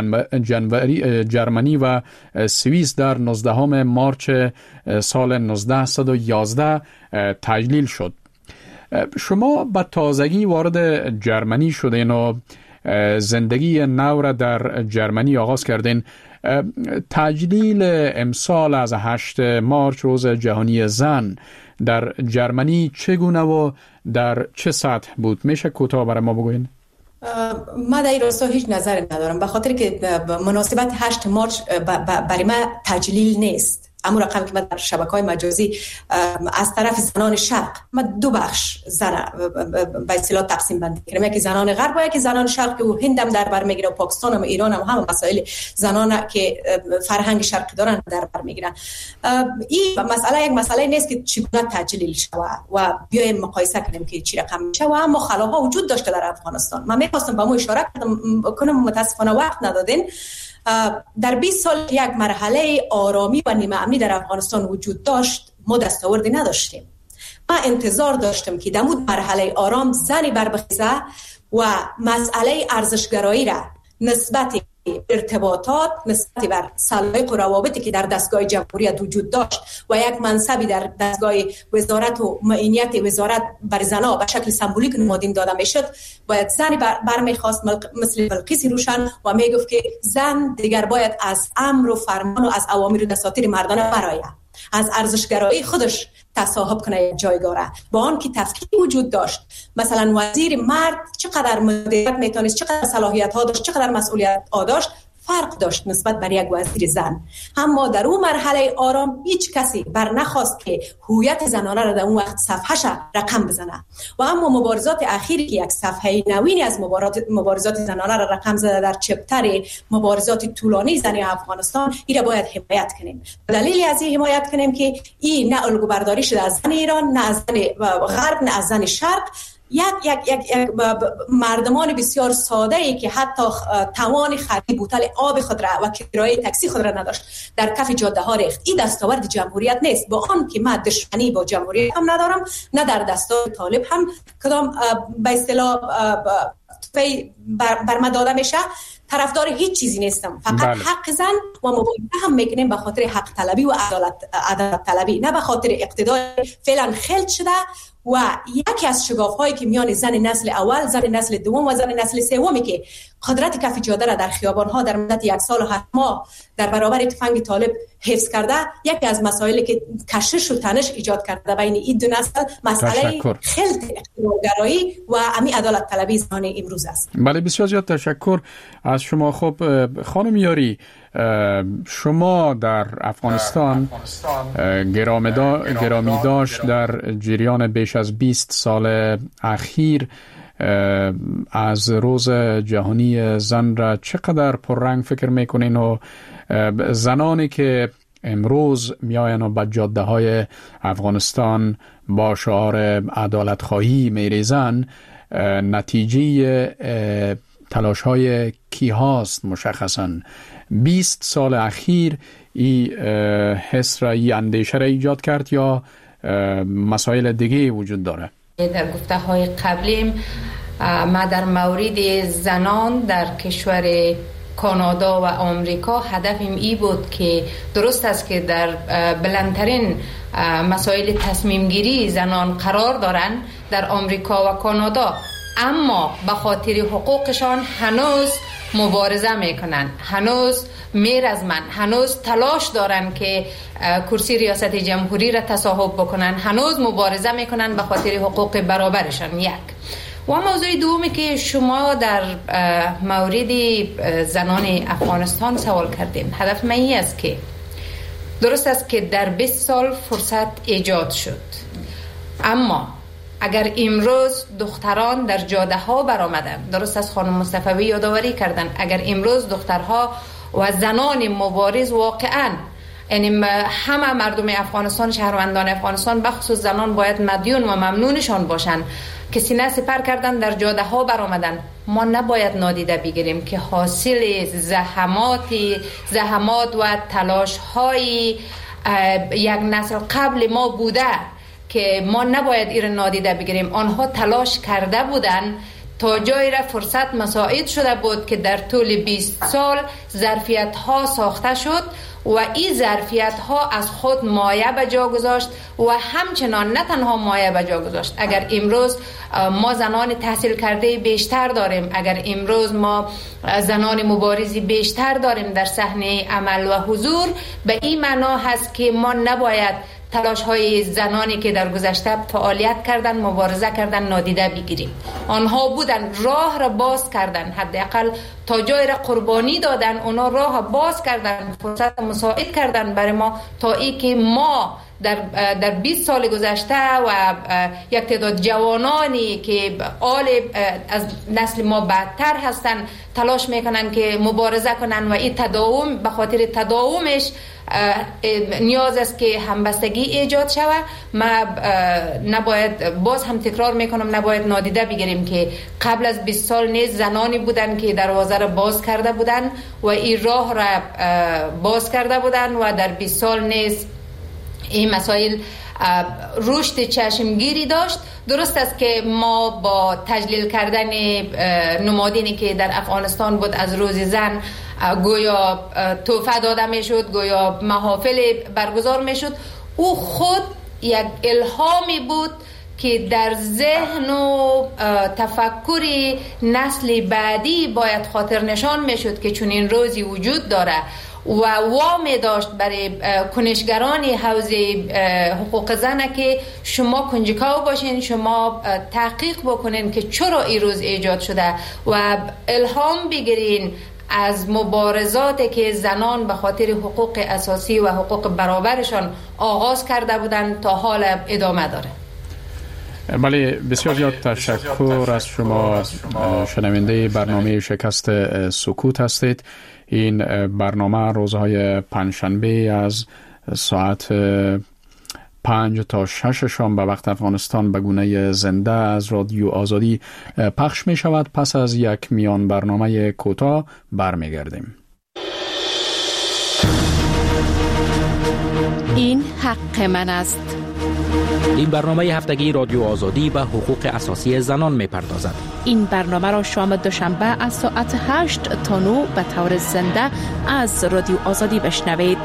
جرمنی و سوئیس در نوزدهم مارچ سال نوزده صد و یازده تجلیل شد. شما به تازگی وارد جرمنی شدین و زندگی نو را در جرمنی آغاز کردین. تجلیل امسال از هشت مارچ روز جهانی زن در جرمنی چگونه و در چه سطح بود؟ میشه کوتاه برای ما بگوین؟ من در این راستا هیچ نظر ندارم، به خاطر که مناسبت هشت مارچ برای من تجلیل نیست. همون رقم که من در شبکه‌های مجازی از طرف زنان شرق ما دو بخش زن به اصطلاح تقسیم بندی کردم، یکی زنان غرب و یکی زنان شرق که هند هم در بر میگیره و پاکستان و ایران هم همه مسائل زنان که فرهنگ شرقی دارن در بر میگیرن. این مسئله یک مسئله نیست که چگونه تجلیل شوه و بیایم مقایسه کنیم که چی رقم میشه، و اما خلاها وجود داشته در افغانستان. من می‌خواستم به مو اشاره کنم، متاسفانه وقت ندادین. در بیست سال یک مرحله آرامی و نیمه امنی در افغانستان وجود داشت، ما دستاوردی نداشتیم. ما انتظار داشتم که در مرحله آرام زنی بربخیزه و مسئله ارزشگرایی را نسبت ارتباطات، نسبت بر سلایق و روابطی که در دستگاه جمهوریت وجود داشت و یک منصبی در دستگاه وزارت و معینیت وزارت بر زنها به شکل سمبولیک نمادین داده میشد، باید زنی بر, بر میخواست مثل بلقیس روشن و میگفت که زن دیگر باید از امر و فرمان و از اوامر و دساتیر مردانه برآید، از ارزشگرایی خودش تصاحب کنه جایگاه را، با آن که تفکیک وجود داشت. مثلا وزیر مرد چقدر مدیریت میتونست، چقدر صلاحیت ها داشت، چقدر مسئولیت ها داشت، فرق داشت نسبت بر یک وزیر زن. اما در اون مرحله آرام هیچ کسی بر نخواست که هویت زنانه را در اون وقت صفحه‌ش رقم بزنه. و اما مبارزات اخیری که یک صفحه نوینی از مبارزات مبارزات زنانه را رقم زده در چپتر مبارزات طولانی زنی افغانستان، این را باید حمایت کنیم. دلیلی از این حمایت کنیم که این نه الگو برداری شده از زن ایران، نه از زن غرب، نه از زن شرق. یک یک یک مردمان بسیار ساده ای که حتی توان خرید بوتل آب خود را و کرایه تاکسی خود را نداشت در کف جاده ها ریخت. این دستاورد جمهوریت نیست، با آن که من دشمنی با جمهوریت هم ندارم، نه در دستور طالب هم کدام به اصطلاح بر, بر من داده میشه، طرفدار هیچ چیزی نیستم، فقط بله. حق زن و مبارزه هم میکنیم به خاطر حق طلبی و عدالت عدالت طلبی، نه به خاطر اقتدار فعلا خلط شده. و یکی از شگاف‌هایی که میان زن نسل اول، زن نسل دوم و زن نسل سومی که قدرت کف جاده را در خیابان‌ها در مدت یک سال و هفت ماه در برابر تفنگ طالب حفظ کرده، یکی از مسائلی که کشش و تنش ایجاد کرده بین این دو نسل مسئله خلط اقتدارگرایی و امی عدالت طلبی زنان امروز است. بله، بسیار زیاد تشکر از شما. خب خانم یاری، شما در افغانستان گرامی داشت در جریان بیش از بیست سال اخیر از روز جهانی زن را چقدر پررنگ فکر میکنین و زنانی که امروز میاین و به جاده های افغانستان با شعار عدالت خواهی میریزن، نتیجه تلاش های کی هاست مشخصاً؟ بیست سال اخیر این حس را، این اندیشه را ایجاد کرد یا مسائل دیگه وجود داره؟ در گفته های قبلیم ما در مورد زنان در کشور کانادا و آمریکا هدفم ای بود که درست است که در بلندترین مسائل تصمیم گیری زنان قرار دارند در آمریکا و کانادا، اما به خاطر حقوقشان هنوز مبارزه میکنن، هنوز میر از من، هنوز تلاش دارن که کرسی ریاست جمهوری را تصاحب بکنن، هنوز مبارزه میکنن به خاطر حقوق برابرشان. یک و موضوع دومی که شما در مورد زنان افغانستان سوال کردین، هدف من این است که درست است که در بیست سال فرصت ایجاد شد، اما اگر امروز دختران در جاده ها برآمدن، درست است خانم مصطفی یادآوری کردن، اگر امروز دخترها و زنان مبارز واقعا، یعنی همه مردم افغانستان، شهروندان افغانستان بخصوص زنان باید مدیون و ممنونشان باشن که سینه سپر کردن در جاده ها برآمدن. ما نباید نادیده بگیریم که حاصل زحمات زحمات و تلاش های یک نسل قبل ما بوده که ما نباید این نادیده بگیریم. آنها تلاش کرده بودن تا جایی را فرصت مساعد شده بود که در طول بیست سال ظرفیت ها ساخته شد و این ظرفیت ها از خود مایه به جا گذاشت و همچنان نه تنها مایه به جا گذاشت. اگر امروز ما زنان تحصیل کرده بیشتر داریم، اگر امروز ما زنان مبارزی بیشتر داریم در صحنه عمل و حضور، به این معنا هست که ما نباید تلاش های زنانی که در گذشته فعالیت کردن، مبارزه کردن نادیده بگیریم. آنها بودن راه را باز کردن، حداقل تا جای را قربانی دادن، اونا راه باز کردن، فرصت مساعد کردن برای ما تا ای که ما در در بیست سال گذشته و یک تعداد جوانانی که آل از نسل ما بدتر هستن تلاش میکنن که مبارزه کنن و این تداوم به خاطر تداومش نیاز است که همبستگی ایجاد شود. ما نباید، باز هم تکرار میکنم، نباید نادیده بگیریم که قبل از بیست سال نیز زنانی بودن که دروازه را باز کرده بودن و این راه را باز کرده بودن و در بیست سال نیز این مسائل رشد چشمگیری داشت. درست است که ما با تجلیل کردن نمادینی که در افغانستان بود از روز زن گویا تحفه داده می شد، گویا محافل برگزار می شد، او خود یک الهامی بود که در ذهن و تفکر نسل بعدی باید خاطر نشان می شد که چون این روزی وجود داره و وامی داشت برای کنشگران حوزه حقوق زن که شما کنجکاو باشین، شما تحقیق بکنین که چرا این روز ایجاد شده و الهام بگیرین از مبارزاتی که زنان به خاطر حقوق اساسی و حقوق برابرشان آغاز کرده بودند تا حال ادامه داره. بله، بسیار زیاد تشکر از شما. شنونده برنامه شکست سکوت هستید. این برنامه روزهای پنجشنبه از ساعت پنج تا شش شام به وقت افغانستان به گونه زنده از رادیو آزادی پخش می شود. پس از یک میان برنامه کوتاه برمیگردیم. این حق من است. این برنامه هفتگی رادیو آزادی به حقوق اساسی زنان می پردازد. این برنامه را شام دوشنبه از ساعت هشت تا نه به طور زنده از رادیو آزادی بشنوید.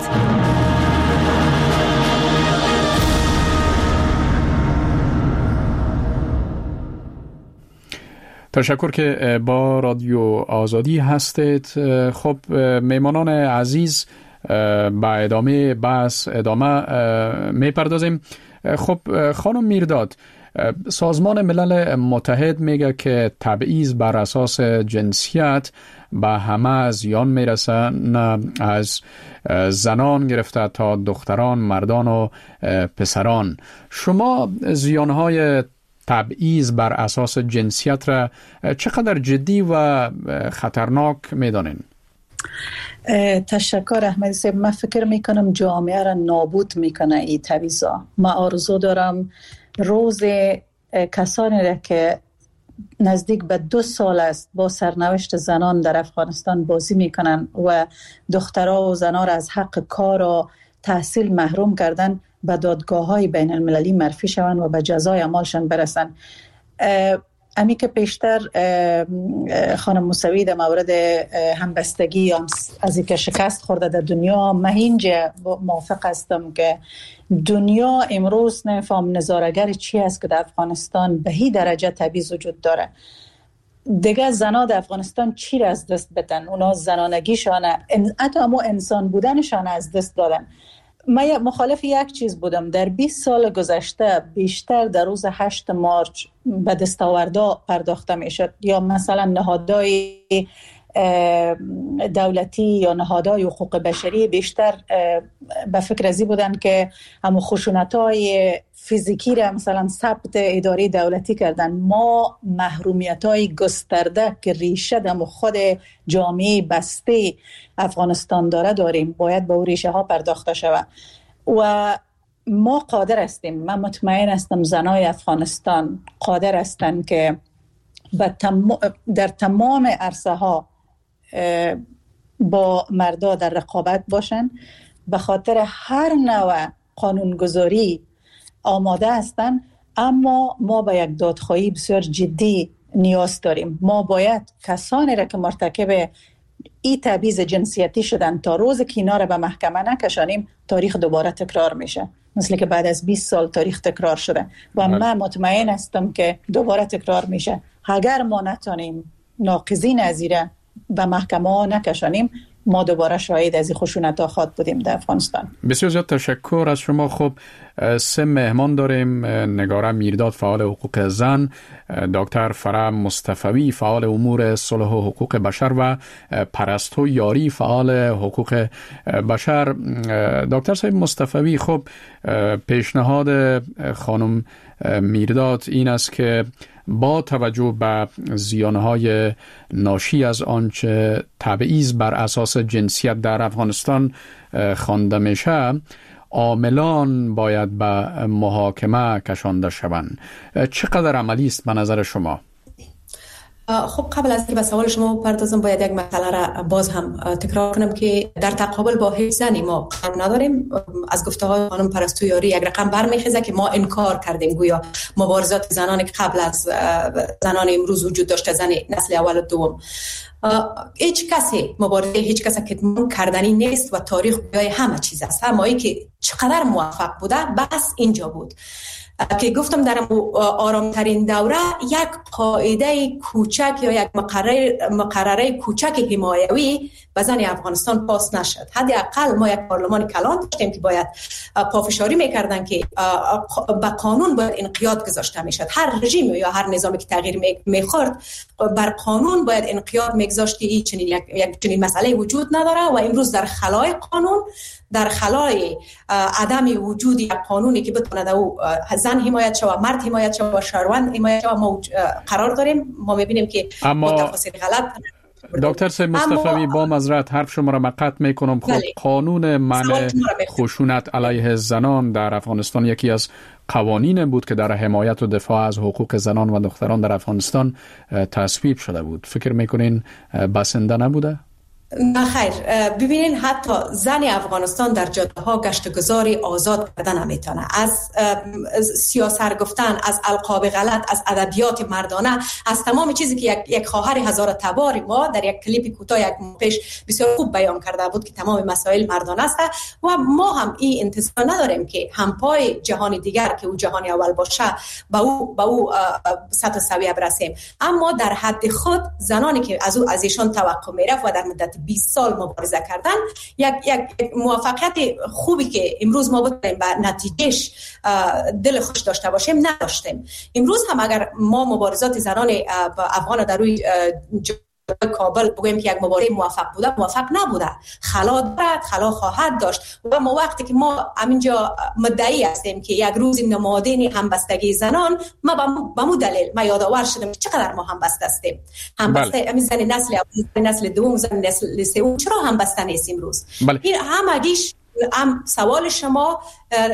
تشکر که با رادیو آزادی هستید. خب میمانان عزیز، با ادامه بحث ادامه می پردازیم. خب خانم میرداد، سازمان ملل متحد میگه که تبعیض بر اساس جنسیت به همه زیان میرسه، نه از زنان گرفته تا دختران، مردان و پسران. شما زیانهای تبعیض بر اساس جنسیت را چقدر جدی و خطرناک میدانین؟ تشکر احمد صاحب. من فکر میکنم جامعه را نابود میکنه این تبعیضا. من آرزو دارم روز کسانی را که نزدیک به دو سال است با سرنوشت زنان در افغانستان بازی میکنن و دخترها و زنان را از حق کار و تحصیل محروم کردن به دادگاه های بین المللی مرفی شوند و به جزای اعمالشان برسن. امی که پیشتر خانم موسوی در مورد همبستگی از اینکه شکست خورده در دنیا، من اینجا موافق هستم که دنیا امروز نفهم نظارگر چی است که در افغانستان به هی درجه تبعیض وجود داره. دیگه زنا در افغانستان چی را از دست بدن؟ اونا زنانگیشان، حتی اما انسان بودنشان از دست دادن. من مخالف یک چیز بودم. در بیست سال گذشته بیشتر در روز هشت مارچ به دستاوردا پرداخته می شد، یا مثلا نهادهای دولتی یا نهادهای حقوق بشری بیشتر به فکر ازی بودن که همون خشونت‌های فیزیکی را مثلا ثبت اداره دولتی کردن. ما محرومیت‌های گسترده که ریشه در خود جامعه بسته افغانستان داره داریم، باید به اون ریشه ها پرداخته شود و ما قادر هستیم. من مطمئن هستم زنای افغانستان قادر هستند که در تمام عرصه ها با مردا در رقابت باشن، به خاطر هر نوع قانونگذاری آماده هستن. اما ما به یک دادخواهی بسیار جدی نیاز داریم. ما باید کسانی را که مرتکب این تبعیض جنسیتی شدن تا روز که اینا را به محکمه نکشانیم، تاریخ دوباره تکرار میشه، مثل که بعد از بیست سال تاریخ تکرار شده و من مطمئن هستم که دوباره تکرار میشه. اگر ما نتونیم ناقضین ازیره به محکمه ها نکشانیم، ما دوباره شاهد از این خشونت ها خواهد بودیم در افغانستان. بسیار زیاد تشکر از شما. خب سه مهمان داریم: نگاره میرداد، فعال حقوق زن، دکتر فرح مصطفوی، فعال امور صلح و حقوق بشر، و پرستو یاری، فعال حقوق بشر. دکتر صاحب مصطفوی، خب پیشنهاد خانم میرداد این است که با توجه به زیانهای ناشی از آنچه تبعیض بر اساس جنسیت در افغانستان خوانده میشه، عاملان باید به محاکمه کشانده شوند. چقدر عملی است به نظر شما؟ خب قبل از که به سوال شما بپردازم باید یک مسئله را باز هم تکرار کنم که در تقابل با هیچ زنی ما قانون نداریم. از گفته‌های خانم پرستو یاری یک رقم برمیخیزه که ما انکار کردیم گویا مبارزات زنان که قبل از زنان امروز وجود داشته، زن نسل اول و دوم. هیچ کسی مبارزه هیچ کسی کتمان کردنی نیست و تاریخ گویای همه چیز است. همایی که چقدر موفق بوده بس اینجا بود که گفتم در آرامترین دوره یک قاعده کوچک یا یک مقرره مقرره کوچک حمایوی به زن افغانستان پاس نشد. حداقل ما یک پارلمان کلان داشتیم که باید پافشاری میکردن که به قانون باید انقیاد گذاشته میشد. هر رژیم یا هر نظامی که تغییر میخورد بر قانون باید انقیاد میگذاشت که این چنین یک, یک چنین مسئله وجود نداره و امروز در خلای قانون، در خلای عدم وجود یک قانونی که بتونه او زن حمایت شود، مرد حمایت شود و شهروند حمایت شود ما قرار داریم. ما میبینیم که با تفاصیل غلط. دکتر صاحب مصطفوی، با معذرت حرف شما را مقطع میکنم. خب قانون منع خشونت علیه زنان در افغانستان یکی از قوانین بود که در حمایت و دفاع از حقوق زنان و دختران در افغانستان تصویب شده بود. فکر میکنین بسنده نبوده؟ نه خیر، ببینین حتی زن افغانستان در جاده ها گشت گذاری آزاد کردن نمیتونه. از سیاست گفتن، از القاب غلط، از ادبیات مردانه، از تمام چیزی که یک, یک خواهر هزار تبار ما در یک کلیپ کوتاه یک پیش بسیار خوب بیان کرده بود که تمام مسائل مردانه است و ما هم این انتظار نداریم که همپای جهان دیگر که او جهان اول باشه با او با او سطح سویه برسیم. اما در حد خود زنانی که از او از ایشان توقع میرفت و در مدت بیست سال مبارزه کردن یک یک موفقیت خوبی که امروز ما بتونیم به نتیجهش دل خوش داشته باشیم نداشتیم. امروز هم اگر ما مبارزات زنان افغان در روی کابل بگویم که یک مبارزه موفق بوده، موفق نبوده. خلا دارد، خلا خواهد داشت و ما وقتی که ما همینجا مدعی هستیم که یک روز نمادین همبستگی زنان، ما به مو دلیل ما یادآور شدیم چقدر ما همبسته هستیم. همبسته همین زن نسل اول، نسل دوم، زن نسل سوم چرا همبسته نیستیم امروز؟ این همگیش ام سوال شما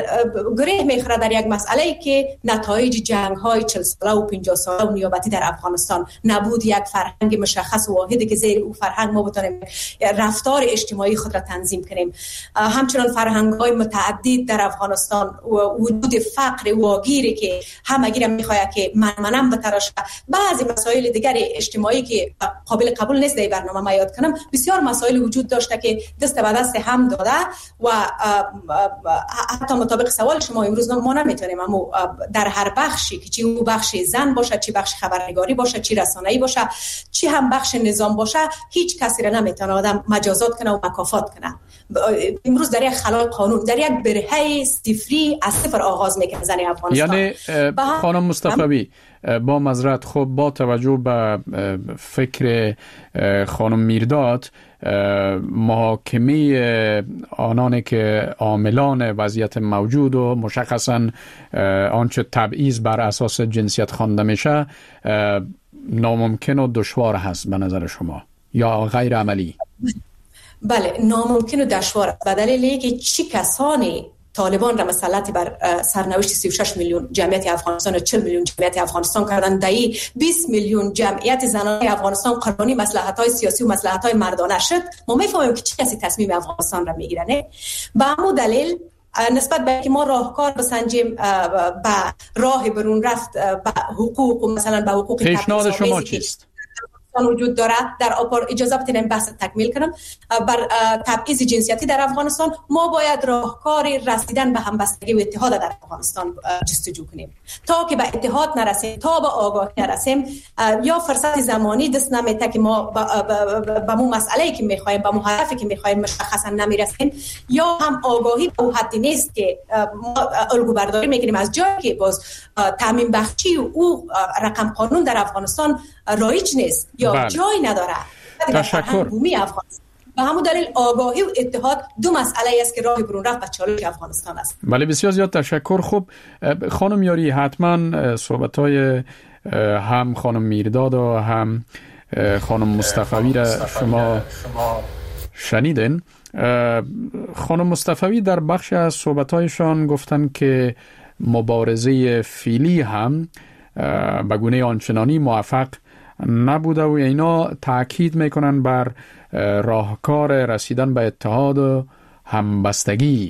گره میخوره در یک مسئله که نتایج جنگ های چهل ساله و پنجاه ساله و نیابتی در افغانستان نبود یک فرهنگ مشخص و واحدی که زیر او فرهنگ ما بتونیم رفتار اجتماعی خود را تنظیم کنیم. همچنان فرهنگ های متعدد در افغانستان و وجود فقر واگیری که همگی را میخواد که من منم بتراشه. بعضی مسائل دیگر اجتماعی که قابل قبول نیست در برنامه ما یاد کنم، بسیار مسائل وجود داشته که دست به دست هم داده و حتی مطابق سوال شما امروز ما نمیتونیم اما در هر بخشی که چی او بخش زن باشه، چی بخش خبرنگاری باشه، چی رسانه‌ای باشه، چی هم بخش نظام باشه، هیچ کسی را نمیتونه آدم مجازات کنه و مکافات کنه. امروز در یک خلای قانون، در یک برهه صفری از صفر آغاز میکنه زن افغانستان. یعنی خانم مصطفوی با معذرت، خب با توجه به فکر خانم میرداد، محاکمه آنانی که عاملان وضعیت موجود و مشخصا آنچه تبعیض بر اساس جنسیت خوانده میشه ناممکن و دشوار هست به نظر شما یا غیر عملی؟ بله، ناممکن و دشوار است به دلیل اینکه چی کسانی طالبان را مسلط بر سرنوشت سی و شش میلیون جمعیت افغانستان و چهل میلیون جمعیت افغانستان کردن. دایی بیست میلیون جمعیت زنان افغانستان قربانی مصلحت‌های سیاسی و مصلحت‌های مردانه شد. ما می‌فهمیم که چه کسی تصمیم افغانستان را می‌گیره. نه به همون دلیل نسبت به اینکه ما راهکار بسنجیم به راه برون رفت به حقوق و مثلا به حقوق پیشنهاد شما چیست؟ وجود داره در آپار. اجازه بدین این بحث تکمیل کنم. بر تبعیض جنسیتی در افغانستان ما باید راهکار رسیدن به همبستگی و اتحاد در افغانستان جستجو کنیم. تا که به اتحاد نرسیم، تا به آگاهی نرسیم، یا فرصت زمانی دست نمیته که ما به مو مسئله‌ای که می‌خوایم، به مو هدفی که می‌خوایم مشخصا نمی‌رسیم، یا هم آگاهی به حدی نیست که ما الگو برداری می‌کنیم از جایی که باز تامین بخشی او رقم قانون در افغانستان رایج نیست یا بله. جای نداره. تشکر. به همون دلیل آگاهی و اتحاد دو مسئله است که راه برون رفت به چالش افغانستان است. بله بسیار زیاد تشکر. خب خانم یاری، حتما صحبت‌های هم خانم میرداد و هم خانم مصطفوی را شما شنیدین. خانم مصطفوی در بخش از صحبت‌هایشان گفتن که مبارزه فعلی هم به گونه آنچنانی موفق نبوده و اینا تاکید میکنن بر راهکار رسیدن به اتحاد و همبستگی.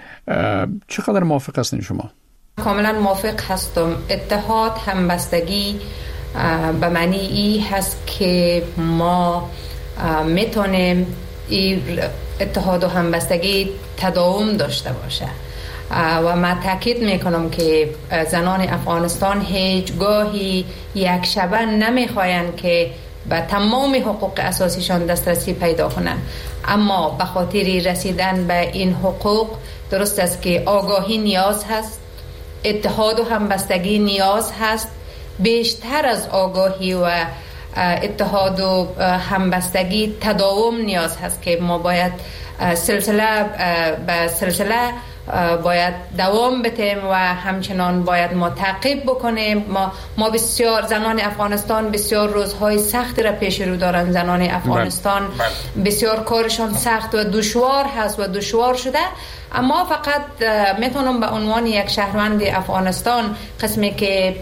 چقدر موافق هستین شما؟ کاملا موافق هستم. اتحاد همبستگی به معنی ای هست که ما میتونیم اتحاد و همبستگی تداوم داشته باشه و من تاکید میکنم که زنان افغانستان هیچ گاهی یک شبه نمیخواین که به تمام حقوق اساسیشان دسترسی پیدا کنن، اما به خاطر رسیدن به این حقوق درست است که آگاهی نیاز هست، اتحاد و همبستگی نیاز هست. بیشتر از آگاهی و اتحاد و همبستگی تداوم نیاز هست که ما باید سلسله به سلسله باید دوام بدیم و همچنان باید ما تعقیب بکنیم. ما ما بسیار زنان افغانستان بسیار روزهای سختی را پیش رو دارن. زنان افغانستان بسیار کارشان سخت و دشوار هست و دشوار شده، اما فقط میتونم به عنوان یک شهروند افغانستان، قسمی که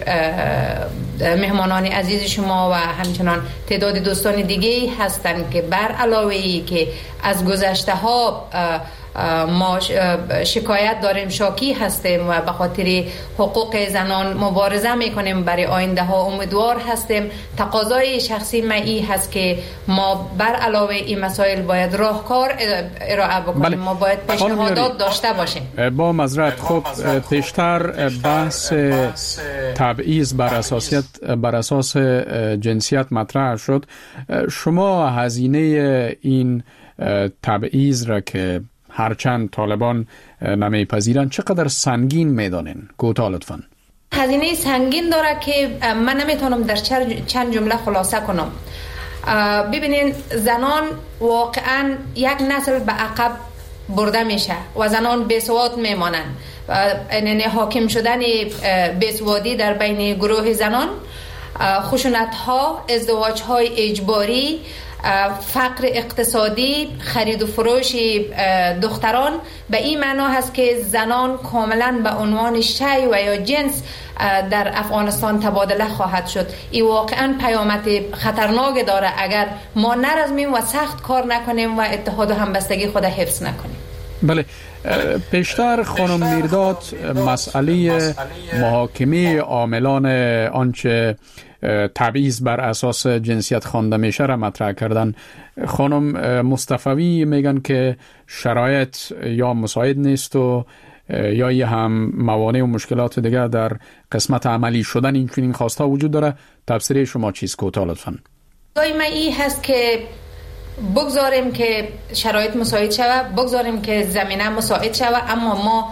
مهمانان عزیز شما و همچنان تعداد دوستان دیگه هستند که بر علاوه ای که از گذشته ها ما شکایت داریم، شاکی هستیم و به خاطر حقوق زنان مبارزه میکنیم، برای آینده ها امیدوار هستیم. تقاضای شخصی من ای هست که ما بر علاوه این مسائل باید راهکار ارائه بکنیم. بله. ما باید پیشنهادات داشته باشیم. با معذرت خب پیشتر بحث تبعیض بر اساسیت بر اساس جنسیت مطرح شد. شما هزینه این تبعیض را که هرچند طالبان نمیپذیرن چقدر سنگین میدانین؟ کوتاه لطفاً. هزینه سنگین داره که من نمیتونم در چند جمله خلاصه کنم. ببینین زنان واقعا یک نسل به عقب برده میشه و زنان بیسواد میمانن. یعنی حاکم شدن بیسوادی در بین گروه زنان، خشونت ها، ازدواج های اجباری، فقر اقتصادی، خرید و فروش دختران، به این معنا هست که زنان کاملا به عنوان شی و یا جنس در افغانستان تبادله خواهد شد. این واقعا پیامد خطرناک داره اگر ما نرزمیم و سخت کار نکنیم و اتحاد و همبستگی خود حفظ نکنیم. بله، پیشتر خانم میرداد مسئله محاکمه عاملان آنچه تبعیض بر اساس جنسیت خوانده میشه را مطرح کردن. خانم مصطفوی میگن که شرایط یا مساعد نیست و یا یه هم موانع و مشکلات دیگر در قسمت عملی شدن این چنین خواسته وجود داره. تفسیر شما چیست کوتاه لطفاً؟ دائما این هست که بگذاریم که شرایط مساعد شوه، بگذاریم که زمینه مساعد شوه، اما ما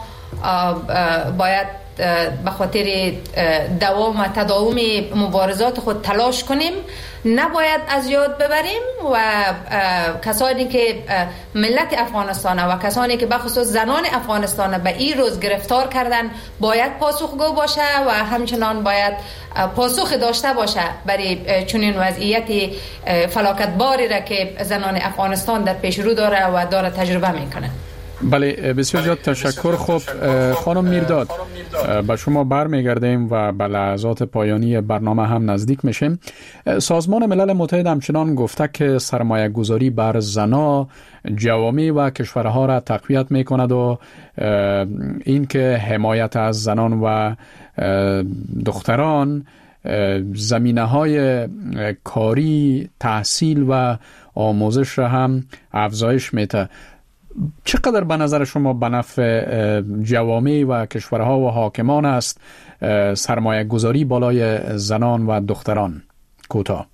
باید به خاطر دوام و تداوم مبارزات خود تلاش کنیم. نباید از یاد ببریم و کسانی که ملت افغانستان و کسانی که بخصوص زنان افغانستان به این روز گرفتار کردن باید پاسخگو باشه و همچنان باید پاسخ داشته باشه برای چنین وضعیت فلاکتباری را که زنان افغانستان در پیش رو داره و داره تجربه میکنه. بله بسیار زیاد تشکر. خب خانم میرداد به شما برمیگردیم و به لحظات پایانی برنامه هم نزدیک میشیم. سازمان ملل متحد همچنان گفته که سرمایه گذاری بر زنا جوامع و کشورها را تقویت میکند و این که حمایت از زنان و دختران زمینه های کاری، تحصیل و آموزش را هم افزایش میده. چقدر به نظر شما به نفع جوامع و کشورها و حاکمان است سرمایه گذاری بالای زنان و دختران؟ کوتاه.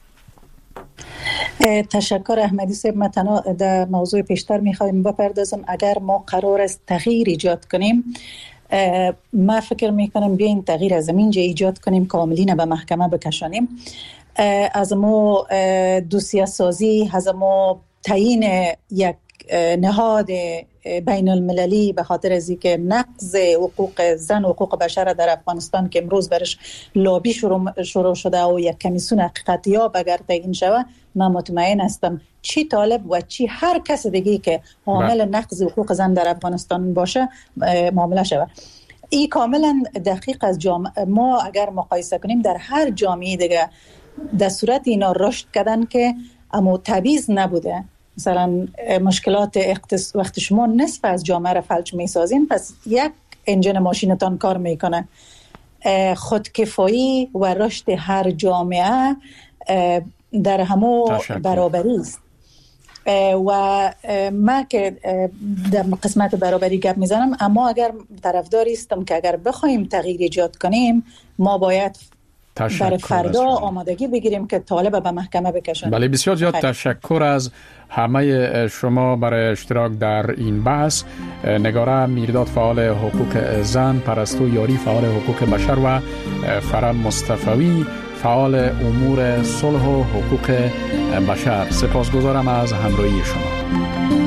تشکر احمدی صاحب. من تنها در موضوع پیشتر میخوایم بپردازم. اگر ما قرار است تغییر ایجاد کنیم، ما فکر میکنم بیاین تغییر از اینجا ایجاد کنیم، کاملین به محکمه بکشانیم. از ما دوسیه سازی، از ما تعیین یک نهاد بین المللی به خاطر از اینکه نقض حقوق زن و حقوق بشر در افغانستان که امروز برش لابی شروع, شروع شده و یک کمیسیون حقیقتیاب اگر تعیین شود، من مطمئن هستم چی طالب و چی هر کس دیگه که عامل نقض حقوق زن در افغانستان باشه معامله شود. این کاملا دقیق از جامعه ما اگر مقایسه کنیم در هر جامعه دیگه در صورت اینا رشد کردن که اما تبعیض نبوده. مثلا مشکلات اقتصاد وقتی شما نصف از جامعه را فلج میسازین، پس یک انجن ماشینتان کار میکنه. خودکفایی و رشد هر جامعه در همو برابری است. و ما که در قسمت برابری گپ میزنم، اما اگر طرفداری هستم که اگر بخوایم تغییر ایجاد کنیم، ما باید برای فردا آمادگی بگیریم که طالب به محکمه بکشن. بله، بسیار زیاد تشکر از همه شما برای اشتراک در این بحث. نگاره میرداد، فعال حقوق زن، پرستو یاری، فعال حقوق بشر و فرام مصطفوی، فعال امور صلح و حقوق بشر. سپاسگزارم از همراهی شما.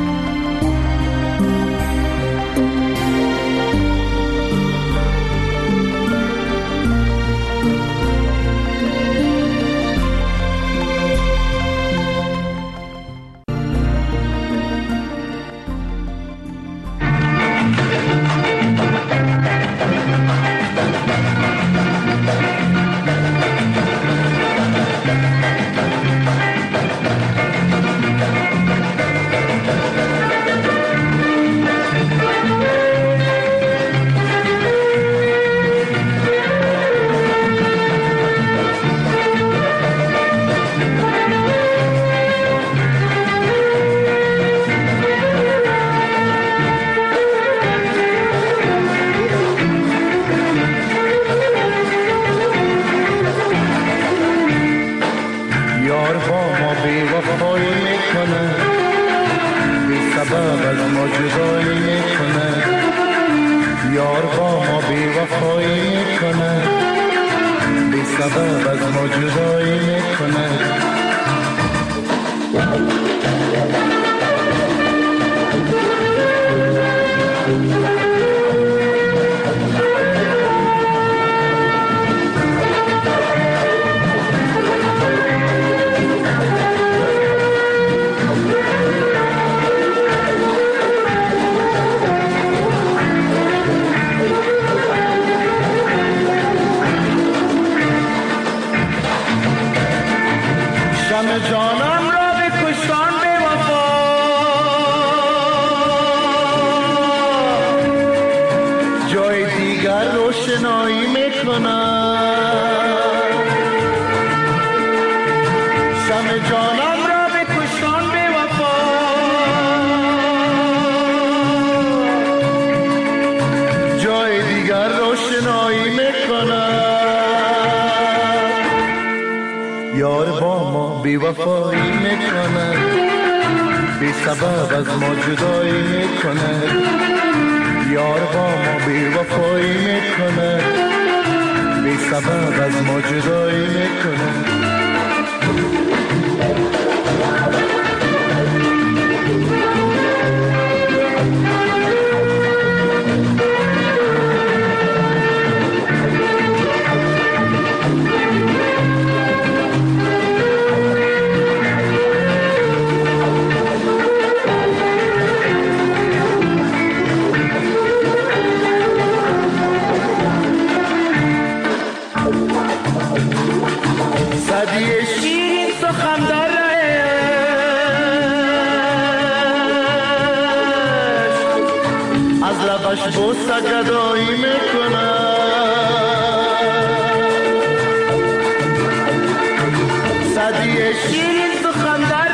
بی‌وفایی میکنه، بی سبب از ما جدایی میکنه. یار با ما بی‌وفایی میکنه، بی سبب از ما جدایی میکنه. بوسه گدایی میکنه، صدی شیرین سخن در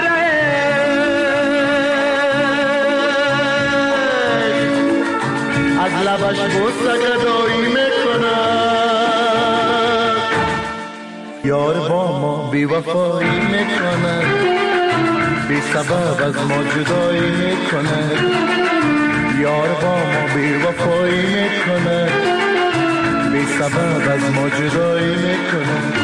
از لبش بوسه گدایی میکند یار با ما بی وفایی میکند بی سبب از ما جدایی میکند یار با ما بی وفایی میکند بی سبب از ما جدایی میکند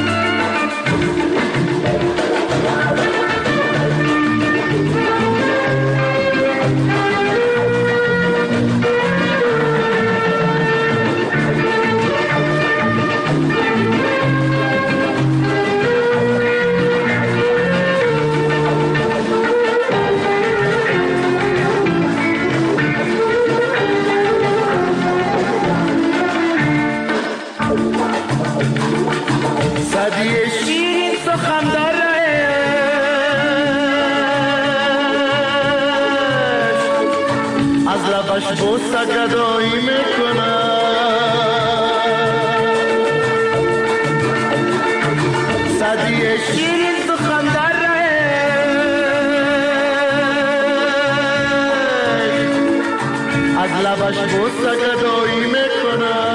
بوسه گدایی میکند صدی شیرین سخن در از لبش بوسه گدایی میکند